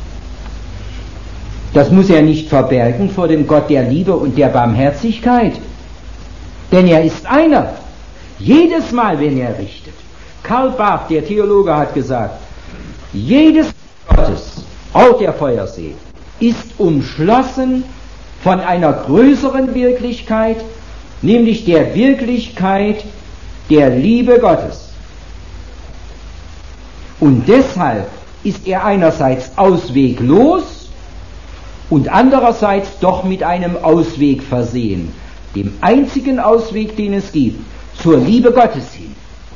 Das muss er nicht verbergen vor dem Gott der Liebe und der Barmherzigkeit. Denn er ist einer. Jedes Mal, wenn er richtet. Karl Barth, der Theologe, hat gesagt, jedes Gottes, auch der Feuersee, ist umschlossen von einer größeren Wirklichkeit, nämlich der Wirklichkeit der Liebe Gottes. Und deshalb ist er einerseits ausweglos und andererseits doch mit einem Ausweg versehen, dem einzigen Ausweg, den es gibt, zur Liebe Gottes hin.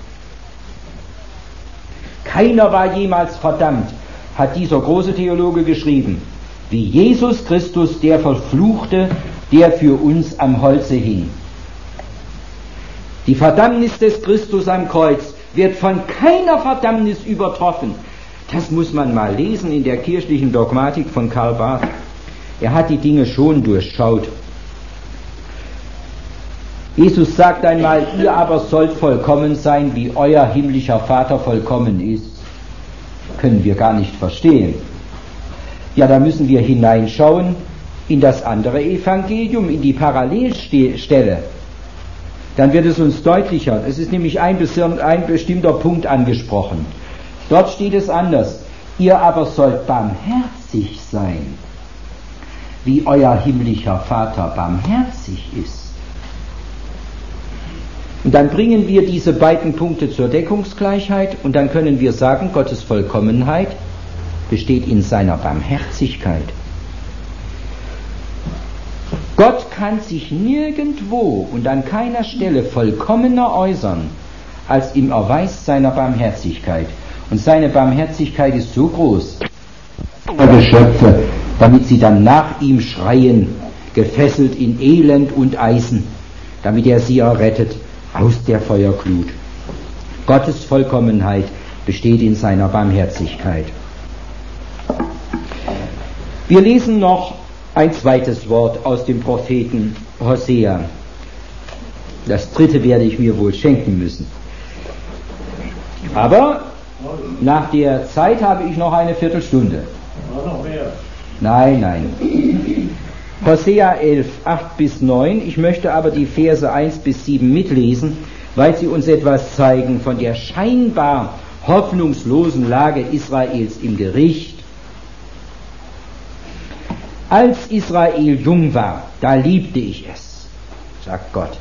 Keiner war jemals verdammt, hat dieser große Theologe geschrieben, wie Jesus Christus, der Verfluchte, der für uns am Holze hing. Die Verdammnis des Christus am Kreuz wird von keiner Verdammnis übertroffen. Das muss man mal lesen in der kirchlichen Dogmatik von Karl Barth. Er hat die Dinge schon durchschaut. Jesus sagt einmal, ihr aber sollt vollkommen sein, wie euer himmlischer Vater vollkommen ist. Können wir gar nicht verstehen. Ja, da müssen wir hineinschauen in das andere Evangelium, in die Parallelstelle. Dann wird es uns deutlicher. Es ist nämlich ein bestimmter Punkt angesprochen. Dort steht es anders. Ihr aber sollt barmherzig sein, wie euer himmlischer Vater barmherzig ist. Und dann bringen wir diese beiden Punkte zur Deckungsgleichheit und dann können wir sagen, Gottes Vollkommenheit besteht in seiner Barmherzigkeit. Gott kann sich nirgendwo und an keiner Stelle vollkommener äußern, als im Erweis seiner Barmherzigkeit. Und seine Barmherzigkeit ist so groß, Geschöpfe, damit sie dann nach ihm schreien, gefesselt in Elend und Eisen, damit er sie errettet aus der Feuerglut. Gottes Vollkommenheit besteht in seiner Barmherzigkeit. Wir lesen noch ein zweites Wort aus dem Propheten Hosea. Das dritte werde ich mir wohl schenken müssen. Aber nach der Zeit habe ich noch eine Viertelstunde. Noch mehr. Nein. Hosea 11, 8 bis 9. Ich möchte aber die Verse 1 bis 7 mitlesen, weil sie uns etwas zeigen von der scheinbar hoffnungslosen Lage Israels im Gericht. Als Israel jung war, da liebte ich es, sagt Gott.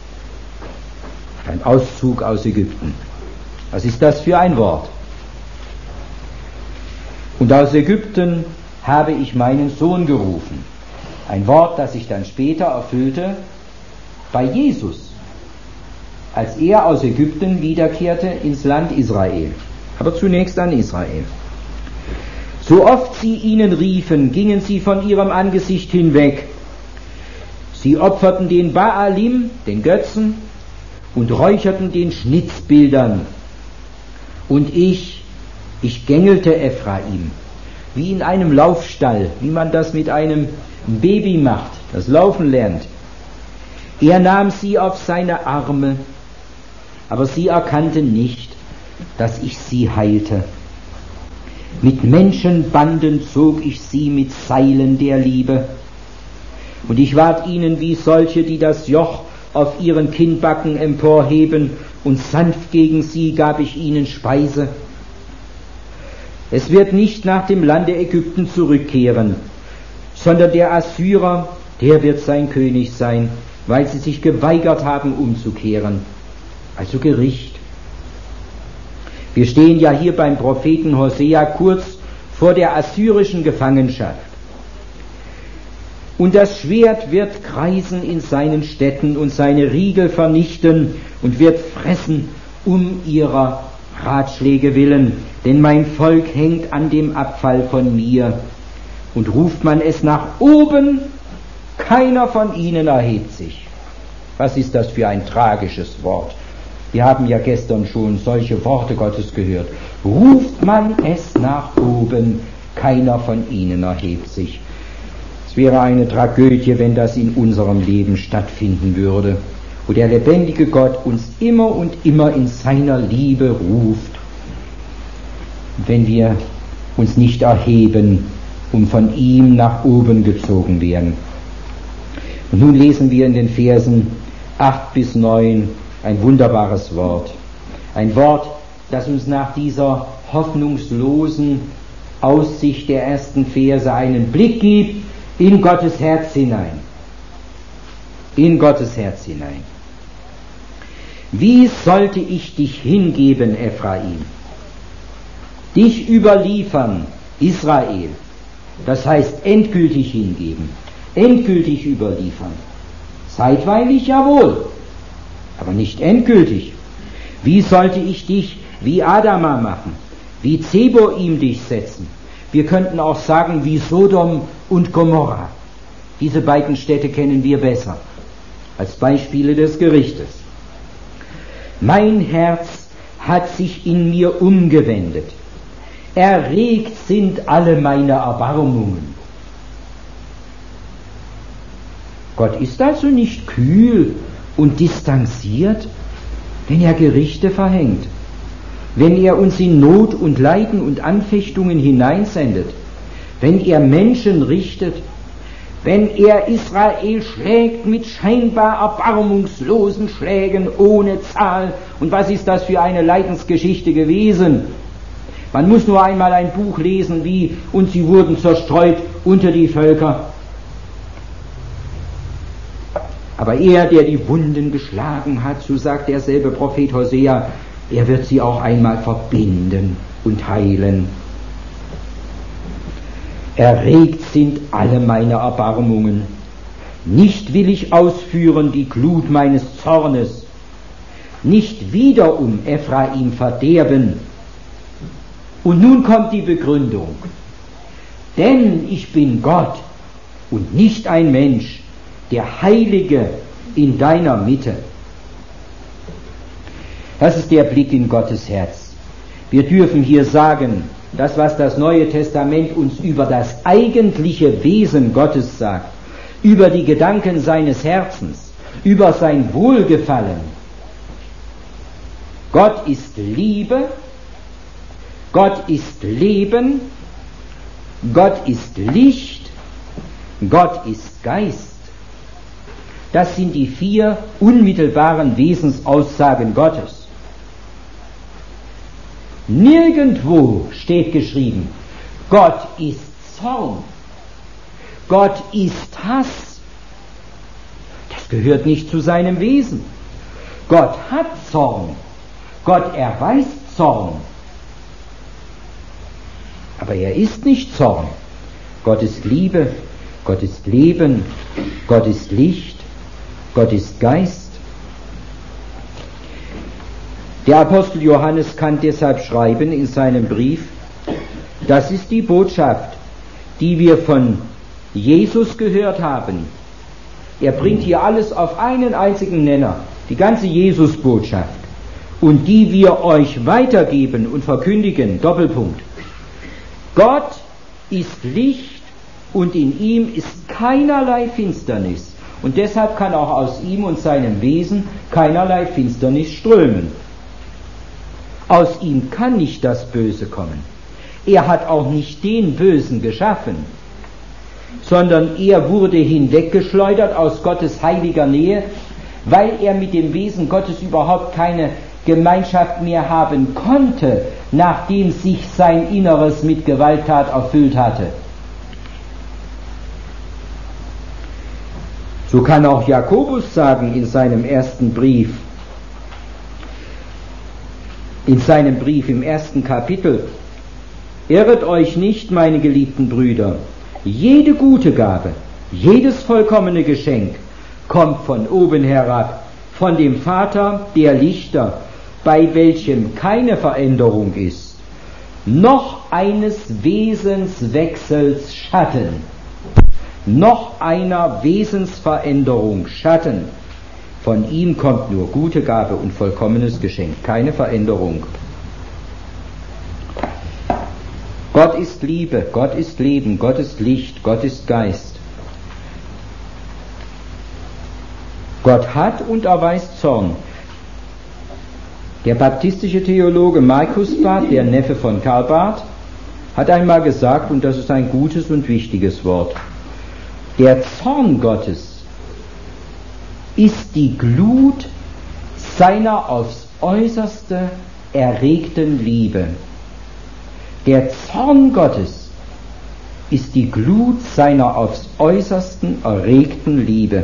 Ein Auszug aus Ägypten. Was ist das für ein Wort? Und aus Ägypten habe ich meinen Sohn gerufen. Ein Wort, das sich dann später erfüllte bei Jesus, als er aus Ägypten wiederkehrte ins Land Israel. Aber zunächst an Israel. So oft sie ihnen riefen, gingen sie von ihrem Angesicht hinweg. Sie opferten den Baalim, den Götzen, und räucherten den Schnitzbildern. Und ich gängelte Ephraim, wie in einem Laufstall, wie man das mit einem Baby macht, das laufen lernt. Er nahm sie auf seine Arme, aber sie erkannten nicht, dass ich sie heilte. Mit Menschenbanden zog ich sie mit Seilen der Liebe. Und ich ward ihnen wie solche, die das Joch auf ihren Kinnbacken emporheben, und sanft gegen sie gab ich ihnen Speise. Es wird nicht nach dem Lande Ägypten zurückkehren, sondern der Assyrer, der wird sein König sein, weil sie sich geweigert haben, umzukehren. Also Gericht. Wir stehen ja hier beim Propheten Hosea kurz vor der assyrischen Gefangenschaft. Und das Schwert wird kreisen in seinen Städten und seine Riegel vernichten und wird fressen um ihrer Ratschläge willen, denn mein Volk hängt an dem Abfall von mir. Und ruft man es nach oben, keiner von ihnen erhebt sich. Was ist das für ein tragisches Wort? Wir haben ja gestern schon solche Worte Gottes gehört. Ruft man es nach oben, keiner von ihnen erhebt sich. Es wäre eine Tragödie, wenn das in unserem Leben stattfinden würde, wo der lebendige Gott uns immer und immer in seiner Liebe ruft, wenn wir uns nicht erheben und von ihm nach oben gezogen werden. Und nun lesen wir in den Versen 8 bis 9 ein wunderbares Wort. Ein Wort, das uns nach dieser hoffnungslosen Aussicht der ersten Verse einen Blick gibt in Gottes Herz hinein. In Gottes Herz hinein. Wie sollte ich dich hingeben, Ephraim? Dich überliefern, Israel. Das heißt endgültig hingeben, endgültig überliefern. Zeitweilig jawohl, aber nicht endgültig. Wie sollte ich dich wie Adama machen, wie Zeboim dich setzen? Wir könnten auch sagen, wie Sodom und Gomorra. Diese beiden Städte kennen wir besser als Beispiele des Gerichtes. Mein Herz hat sich in mir umgewendet. Erregt sind alle meine Erbarmungen. Gott ist also nicht kühl und distanziert, wenn er Gerichte verhängt, wenn er uns in Not und Leiden und Anfechtungen hineinsendet, wenn er Menschen richtet, wenn er Israel schlägt mit scheinbar erbarmungslosen Schlägen ohne Zahl. Und was ist das für eine Leidensgeschichte gewesen? Man muss nur einmal ein Buch lesen, wie und sie wurden zerstreut unter die Völker. Aber er, der die Wunden geschlagen hat, so sagt derselbe Prophet Hosea, er wird sie auch einmal verbinden und heilen. Erregt sind alle meine Erbarmungen. Nicht will ich ausführen die Glut meines Zornes. Nicht wieder um Ephraim verderben. Und nun kommt die Begründung. Denn ich bin Gott und nicht ein Mensch, der Heilige in deiner Mitte. Das ist der Blick in Gottes Herz. Wir dürfen hier sagen, das, was das Neue Testament uns über das eigentliche Wesen Gottes sagt, über die Gedanken seines Herzens, über sein Wohlgefallen. Gott ist Liebe, Gott ist Leben, Gott ist Licht, Gott ist Geist. Das sind die 4 unmittelbaren Wesensaussagen Gottes. Nirgendwo steht geschrieben, Gott ist Zorn, Gott ist Hass. Das gehört nicht zu seinem Wesen. Gott hat Zorn, Gott erweist Zorn. Aber er ist nicht Zorn. Gott ist Liebe, Gott ist Leben, Gott ist Licht, Gott ist Geist. Der Apostel Johannes kann deshalb schreiben in seinem Brief, das ist die Botschaft, die wir von Jesus gehört haben. Er bringt hier alles auf einen einzigen Nenner, die ganze Jesus-Botschaft, und die wir euch weitergeben und verkündigen, Doppelpunkt. Gott ist Licht und in ihm ist keinerlei Finsternis. Und deshalb kann auch aus ihm und seinem Wesen keinerlei Finsternis strömen. Aus ihm kann nicht das Böse kommen. Er hat auch nicht den Bösen geschaffen, sondern er wurde hinweggeschleudert aus Gottes heiliger Nähe, weil er mit dem Wesen Gottes überhaupt keine Gemeinschaft mehr haben konnte, nachdem sich sein Inneres mit Gewalttat erfüllt hatte. So kann auch Jakobus sagen in seinem ersten Brief, in seinem Brief im 1. Kapitel, irret euch nicht, meine geliebten Brüder, jede gute Gabe, jedes vollkommene Geschenk kommt von oben herab, von dem Vater der Lichter, bei welchem keine Veränderung ist, noch eines Wesenswechsels Schatten, noch einer Wesensveränderung Schatten. Von ihm kommt nur gute Gabe und vollkommenes Geschenk, keine Veränderung. Gott ist Liebe, Gott ist Leben, Gott ist Licht, Gott ist Geist. Gott hat und erweist Zorn. Der baptistische Theologe Markus Barth, der Neffe von Karl Barth, hat einmal gesagt, und das ist ein gutes und wichtiges Wort, der Zorn Gottes ist die Glut seiner aufs Äußerste erregten Liebe. Der Zorn Gottes ist die Glut seiner aufs Äußersten erregten Liebe.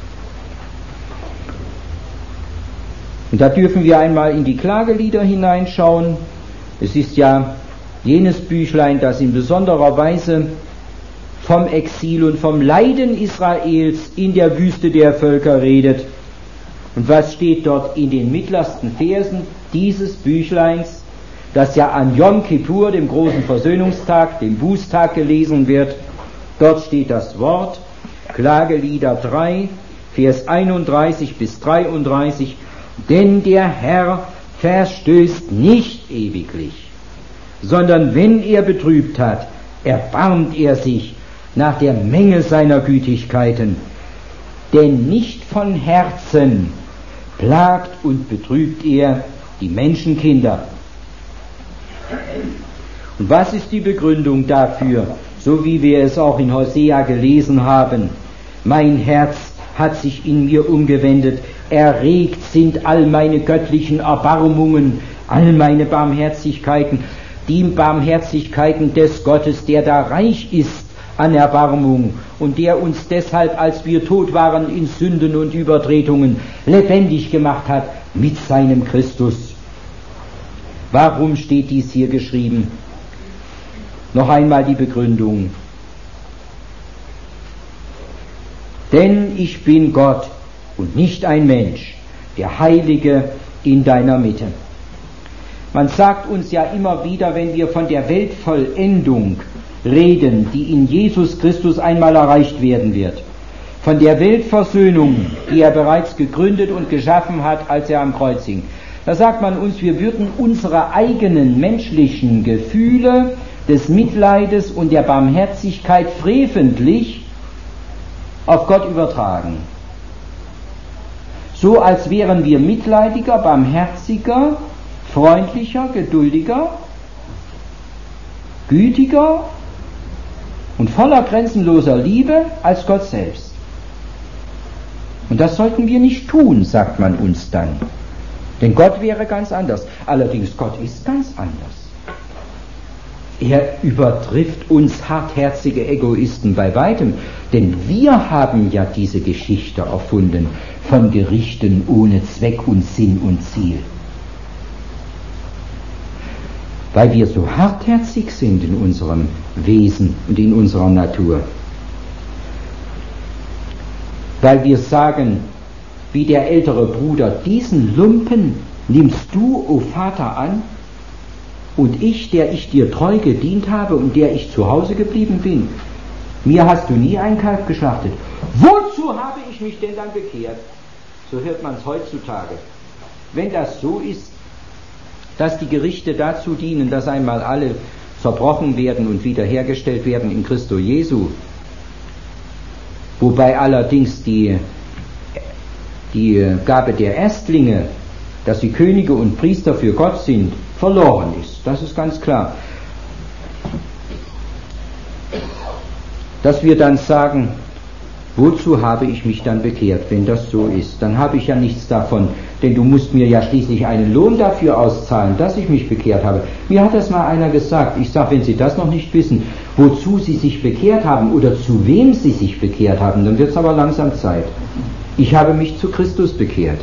Und da dürfen wir einmal in die Klagelieder hineinschauen. Es ist ja jenes Büchlein, das in besonderer Weise vom Exil und vom Leiden Israels in der Wüste der Völker redet. Und was steht dort in den mittlersten Versen dieses Büchleins, das ja an Yom Kippur, dem großen Versöhnungstag, dem Bußtag gelesen wird? Dort steht das Wort, Klagelieder 3, Vers 31 bis 33, denn der Herr verstößt nicht ewiglich, sondern wenn er betrübt hat, erbarmt er sich nach der Menge seiner Gütigkeiten. denn nicht von Herzen plagt und betrübt er die Menschenkinder. Und was ist die Begründung dafür, so wie wir es auch in Hosea gelesen haben? Mein Herz hat sich in mir umgewendet, erregt sind all meine göttlichen Erbarmungen, all meine Barmherzigkeiten, die Barmherzigkeiten des Gottes, der da reich ist an Erbarmung und der uns deshalb, als wir tot waren in Sünden und Übertretungen, lebendig gemacht hat mit seinem Christus. Warum steht dies hier geschrieben? Noch einmal die Begründung. Denn ich bin Gott und nicht ein Mensch, der Heilige in deiner Mitte. Man sagt uns ja immer wieder, wenn wir von der Weltvollendung reden, die in Jesus Christus einmal erreicht werden wird, von der Weltversöhnung, die er bereits gegründet und geschaffen hat, als er am Kreuz hing. Da sagt man uns, wir würden unsere eigenen menschlichen Gefühle des Mitleides und der Barmherzigkeit freventlich auf Gott übertragen. So als wären wir mitleidiger, barmherziger, freundlicher, geduldiger, gütiger und voller grenzenloser Liebe als Gott selbst. Und das sollten wir nicht tun, sagt man uns dann. Denn Gott wäre ganz anders. Allerdings, Gott ist ganz anders. Er übertrifft uns hartherzige Egoisten bei weitem, denn wir haben ja diese Geschichte erfunden von Gerichten ohne Zweck und Sinn und Ziel. Weil wir so hartherzig sind in unserem Wesen und in unserer Natur. Weil wir sagen, wie der ältere Bruder, diesen Lumpen nimmst du, o Vater, an, und ich, der ich dir treu gedient habe und der ich zu Hause geblieben bin, mir hast du nie ein Kalb geschlachtet. Wozu habe ich mich denn dann bekehrt? So hört man es heutzutage. Wenn das so ist, dass die Gerichte dazu dienen, dass einmal alle zerbrochen werden und wiederhergestellt werden in Christo Jesu, wobei allerdings die Gabe der Erstlinge, dass sie Könige und Priester für Gott sind, verloren ist. Das ist ganz klar. Dass wir dann sagen, wozu habe ich mich dann bekehrt, wenn das so ist? Dann habe ich ja nichts davon, denn du musst mir ja schließlich einen Lohn dafür auszahlen, dass ich mich bekehrt habe. Mir hat das mal einer gesagt. Ich sage, wenn Sie das noch nicht wissen, wozu Sie sich bekehrt haben oder zu wem Sie sich bekehrt haben, dann wird es aber langsam Zeit. Ich habe mich zu Christus bekehrt.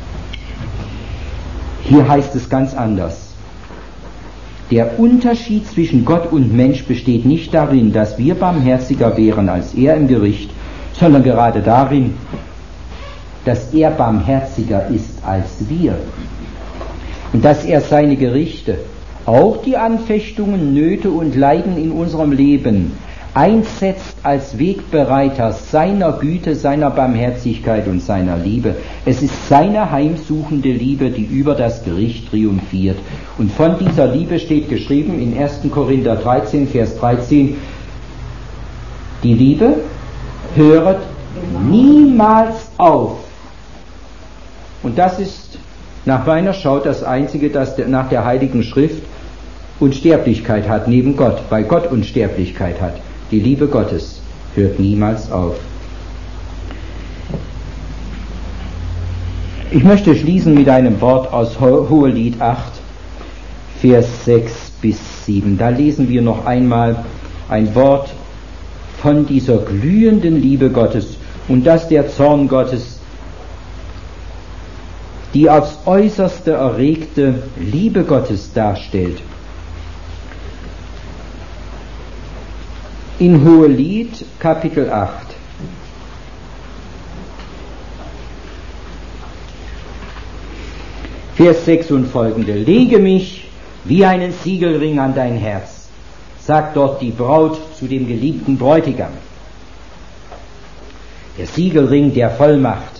Hier heißt es ganz anders. Der Unterschied zwischen Gott und Mensch besteht nicht darin, dass wir barmherziger wären als er im Gericht, sondern gerade darin, dass er barmherziger ist als wir und dass er seine Gerichte, auch die Anfechtungen, Nöte und Leiden in unserem Leben einsetzt als Wegbereiter seiner Güte, seiner Barmherzigkeit und seiner Liebe. Es ist seine heimsuchende Liebe, die über das Gericht triumphiert. Und von dieser Liebe steht geschrieben in 1. Korinther 13, Vers 13, die Liebe höret niemals auf. Und das ist nach meiner Schau das Einzige, das nach der Heiligen Schrift Unsterblichkeit hat, neben Gott, weil Gott Unsterblichkeit hat. Die Liebe Gottes hört niemals auf. Ich möchte schließen mit einem Wort aus Hohelied 8, Vers 6 bis 7. Da lesen wir noch einmal ein Wort von dieser glühenden Liebe Gottes und dass der Zorn Gottes die aufs Äußerste erregte Liebe Gottes darstellt. In Hohelied, Kapitel 8. Vers 6 und folgende. Lege mich wie einen Siegelring an dein Herz, sagt dort die Braut zu dem geliebten Bräutigam. Der Siegelring der Vollmacht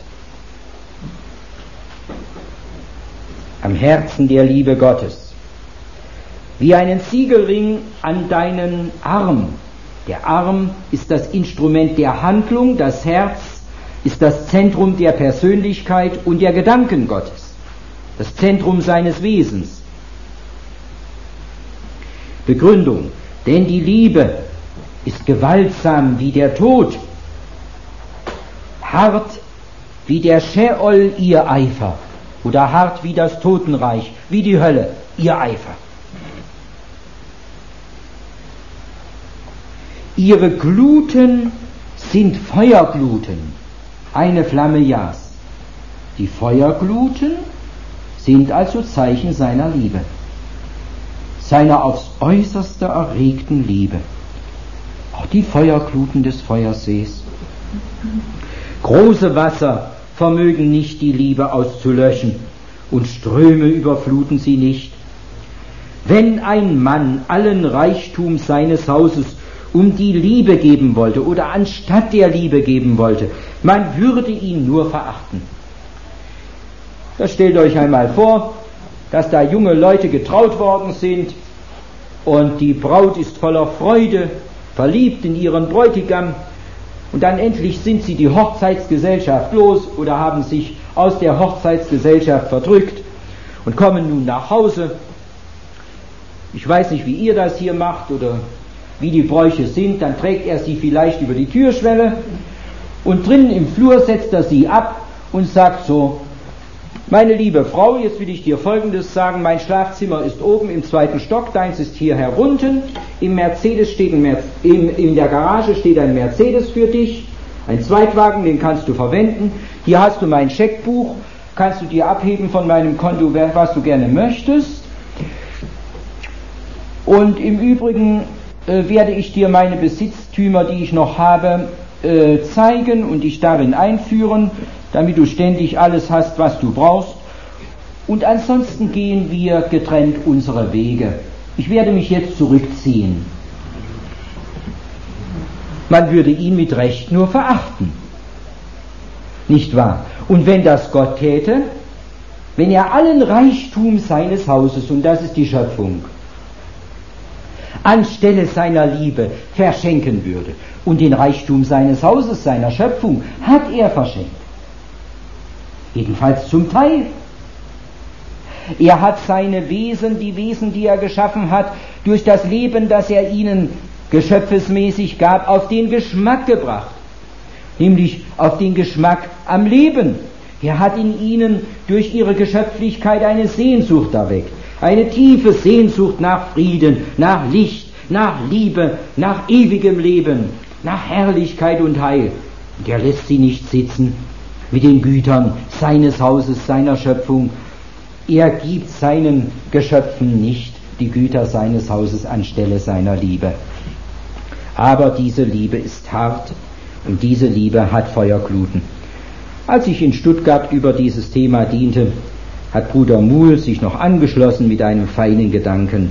am Herzen der Liebe Gottes. Wie einen Siegelring an deinen Arm. Der Arm ist das Instrument der Handlung, das Herz ist das Zentrum der Persönlichkeit und der Gedanken Gottes, das Zentrum seines Wesens. Begründung: Denn die Liebe ist gewaltsam wie der Tod, hart wie der Scheol ihr Eifer, oder hart wie das Totenreich, wie die Hölle ihr Eifer. Ihre Gluten sind Feuergluten, eine Flamme Jahs. Die Feuergluten sind also Zeichen seiner Liebe, seiner aufs Äußerste erregten Liebe. Auch die Feuergluten des Feuersees. Große Wasser vermögen nicht die Liebe auszulöschen, und Ströme überfluten sie nicht. Wenn ein Mann allen Reichtum seines Hauses um die Liebe geben wollte oder anstatt der Liebe geben wollte, man würde ihn nur verachten. Das stellt euch einmal vor, dass da junge Leute getraut worden sind und die Braut ist voller Freude, verliebt in ihren Bräutigam, und dann endlich sind sie die Hochzeitsgesellschaft los oder haben sich aus der Hochzeitsgesellschaft verdrückt und kommen nun nach Hause. Ich weiß nicht, wie ihr das hier macht oder wie die Bräuche sind, dann trägt er sie vielleicht über die Türschwelle und drinnen im Flur setzt er sie ab und sagt so: Meine liebe Frau, jetzt will ich dir Folgendes sagen, mein Schlafzimmer ist oben im 2. Stock, deins ist hier herunten, in der Garage steht ein Mercedes für dich, ein Zweitwagen, den kannst du verwenden, hier hast du mein Scheckbuch, kannst du dir abheben von meinem Konto, was du gerne möchtest, und im Übrigen werde ich dir meine Besitztümer, die ich noch habe, zeigen und dich darin einführen, damit du ständig alles hast, was du brauchst. Und ansonsten gehen wir getrennt unsere Wege. Ich werde mich jetzt zurückziehen. Man würde ihn mit Recht nur verachten. Nicht wahr? Und wenn das Gott täte, wenn er allen Reichtum seines Hauses, und das ist die Schöpfung, anstelle seiner Liebe verschenken würde, und den Reichtum seines Hauses, seiner Schöpfung, hat er verschenkt. Jedenfalls zum Teil. Er hat seine Wesen, die Wesen, die er geschaffen hat, durch das Leben, das er ihnen geschöpfesmäßig gab, auf den Geschmack gebracht. Nämlich auf den Geschmack am Leben. Er hat in ihnen durch ihre Geschöpflichkeit eine Sehnsucht erweckt. Eine tiefe Sehnsucht nach Frieden, nach Licht, nach Liebe, nach ewigem Leben, nach Herrlichkeit und Heil. Und er lässt sie nicht sitzen mit den Gütern seines Hauses, seiner Schöpfung. Er gibt seinen Geschöpfen nicht die Güter seines Hauses anstelle seiner Liebe. Aber diese Liebe ist hart und diese Liebe hat Feuergluten. Als ich in Stuttgart über dieses Thema diente, hat Bruder Muhl sich noch angeschlossen mit einem feinen Gedanken.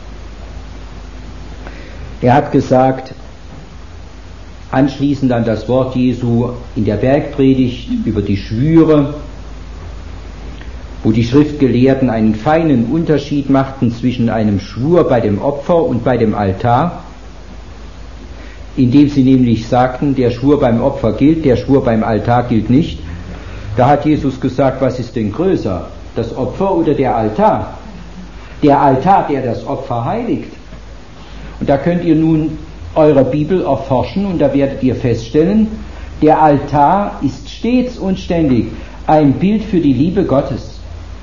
Er hat gesagt, anschließend an das Wort Jesu in der Bergpredigt über die Schwüre, wo die Schriftgelehrten einen feinen Unterschied machten zwischen einem Schwur bei dem Opfer und bei dem Altar, indem sie nämlich sagten, der Schwur beim Opfer gilt, der Schwur beim Altar gilt nicht. Da hat Jesus gesagt, was ist denn größer, das Opfer oder der Altar? Der Altar, der das Opfer heiligt. Und da könnt ihr nun eure Bibel erforschen und da werdet ihr feststellen, der Altar ist stets und ständig ein Bild für die Liebe Gottes.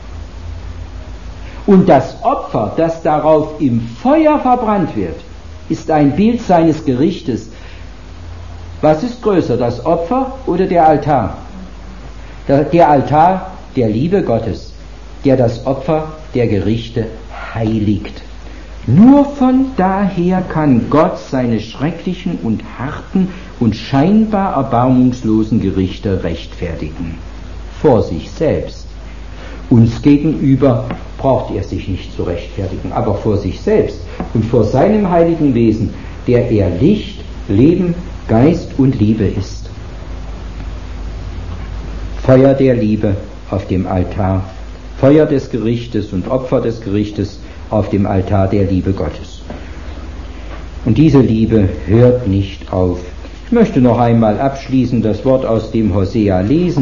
Und das Opfer, das darauf im Feuer verbrannt wird, ist ein Bild seines Gerichtes. Was ist größer, das Opfer oder der Altar? Der Altar der Liebe Gottes, der das Opfer der Gerichte heiligt. Nur von daher kann Gott seine schrecklichen und harten und scheinbar erbarmungslosen Gerichte rechtfertigen. Vor sich selbst. Uns gegenüber braucht er sich nicht zu rechtfertigen, aber vor sich selbst und vor seinem heiligen Wesen, der er Licht, Leben, Geist und Liebe ist. Feuer der Liebe auf dem Altar, Feuer des Gerichtes und Opfer des Gerichtes auf dem Altar der Liebe Gottes. Und diese Liebe hört nicht auf. Ich möchte noch einmal abschließend das Wort aus dem Hosea lesen.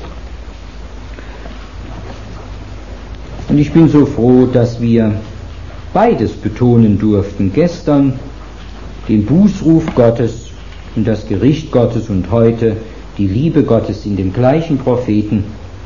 Und ich bin so froh, dass wir beides betonen durften. Gestern den Bußruf Gottes und das Gericht Gottes und heute die Liebe Gottes in dem gleichen Propheten.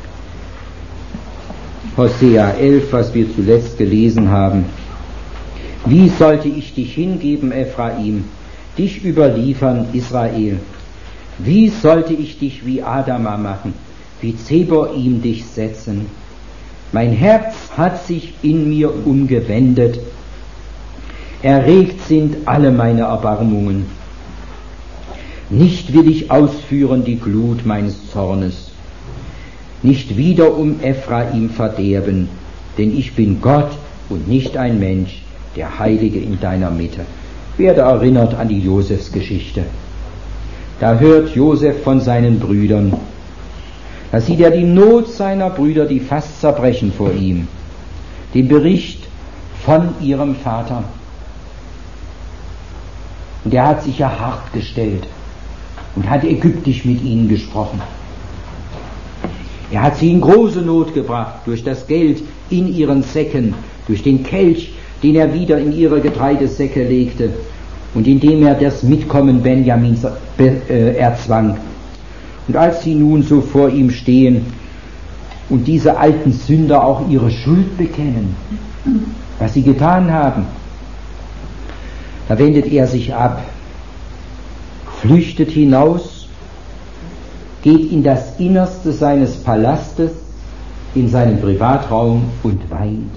Hosea 11, was wir zuletzt gelesen haben. Wie sollte ich dich hingeben, Ephraim, dich überliefern, Israel? Wie sollte ich dich wie Adama machen, wie Zeboim dich setzen? Mein Herz hat sich in mir umgewendet. Erregt sind alle meine Erbarmungen. Nicht will ich ausführen die Glut meines Zornes, nicht wieder um Ephraim verderben, denn ich bin Gott und nicht ein Mensch, der Heilige in deiner Mitte. Werde erinnert an die Josefsgeschichte. Da hört Josef von seinen Brüdern. Da sieht er die Not seiner Brüder, die fast zerbrechen vor ihm. Den Bericht von ihrem Vater. Und er hat sich ja hart gestellt und hat ägyptisch mit ihnen gesprochen. Er hat sie in große Not gebracht durch das Geld in ihren Säcken, durch den Kelch, den er wieder in ihre Getreidesäcke legte und indem er das Mitkommen Benjamins erzwang. Und als sie nun so vor ihm stehen und diese alten Sünder auch ihre Schuld bekennen, was sie getan haben, da wendet er sich ab, flüchtet hinaus, geht in das Innerste seines Palastes, in seinen Privatraum und weint.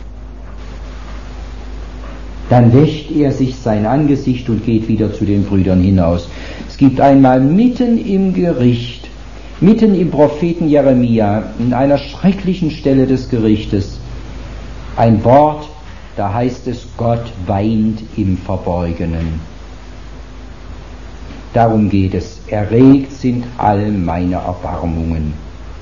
Dann wäscht er sich sein Angesicht und geht wieder zu den Brüdern hinaus. Es gibt einmal mitten im Gericht, mitten im Propheten Jeremia, in einer schrecklichen Stelle des Gerichtes, ein Wort, da heißt es, Gott weint im Verborgenen. Darum geht es. Erregt sind all meine Erbarmungen.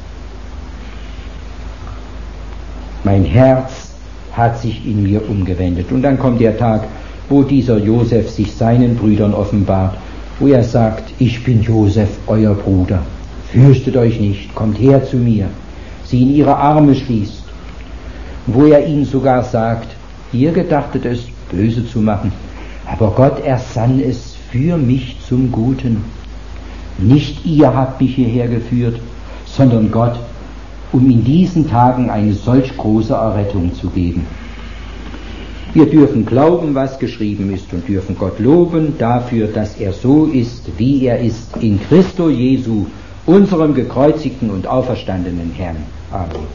Mein Herz hat sich in mir umgewendet. Und dann kommt der Tag, wo dieser Josef sich seinen Brüdern offenbart, wo er sagt, ich bin Josef, euer Bruder. Fürchtet euch nicht, kommt her zu mir. Sie in ihre Arme schließt. Wo er ihnen sogar sagt, ihr gedachtet es, böse zu machen, aber Gott ersann es für mich zum Guten. Nicht ihr habt mich hierher geführt, sondern Gott, um in diesen Tagen eine solch große Errettung zu geben. Wir dürfen glauben, was geschrieben ist, und dürfen Gott loben dafür, dass er so ist, wie er ist, in Christo Jesu, unserem gekreuzigten und auferstandenen Herrn. Amen.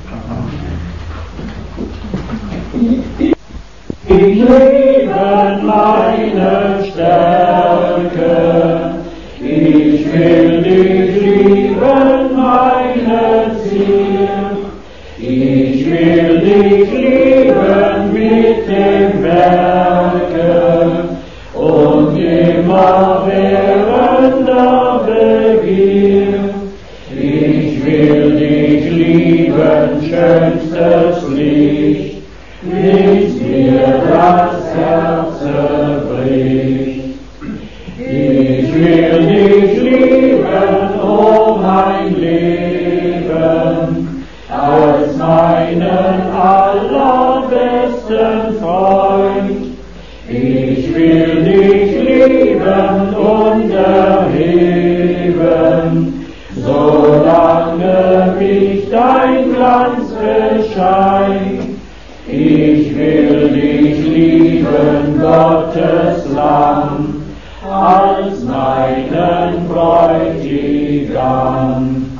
Ich lebe meine Stärke, ich will dich lieben, meine Ziel. Ich will dich lieben mit dem Werke und immer währender Begier. Ich will dich lieben, schönstes Licht, bis mir das Herz bricht. Ich will dich lieben, o mein Leben, als meinen allerbesten Freund. Ich will dich lieben und erheben, solange mich dein Glanz bescheint. Ich will dich lieben, Gottes Lamm, als meinen Bräutigam.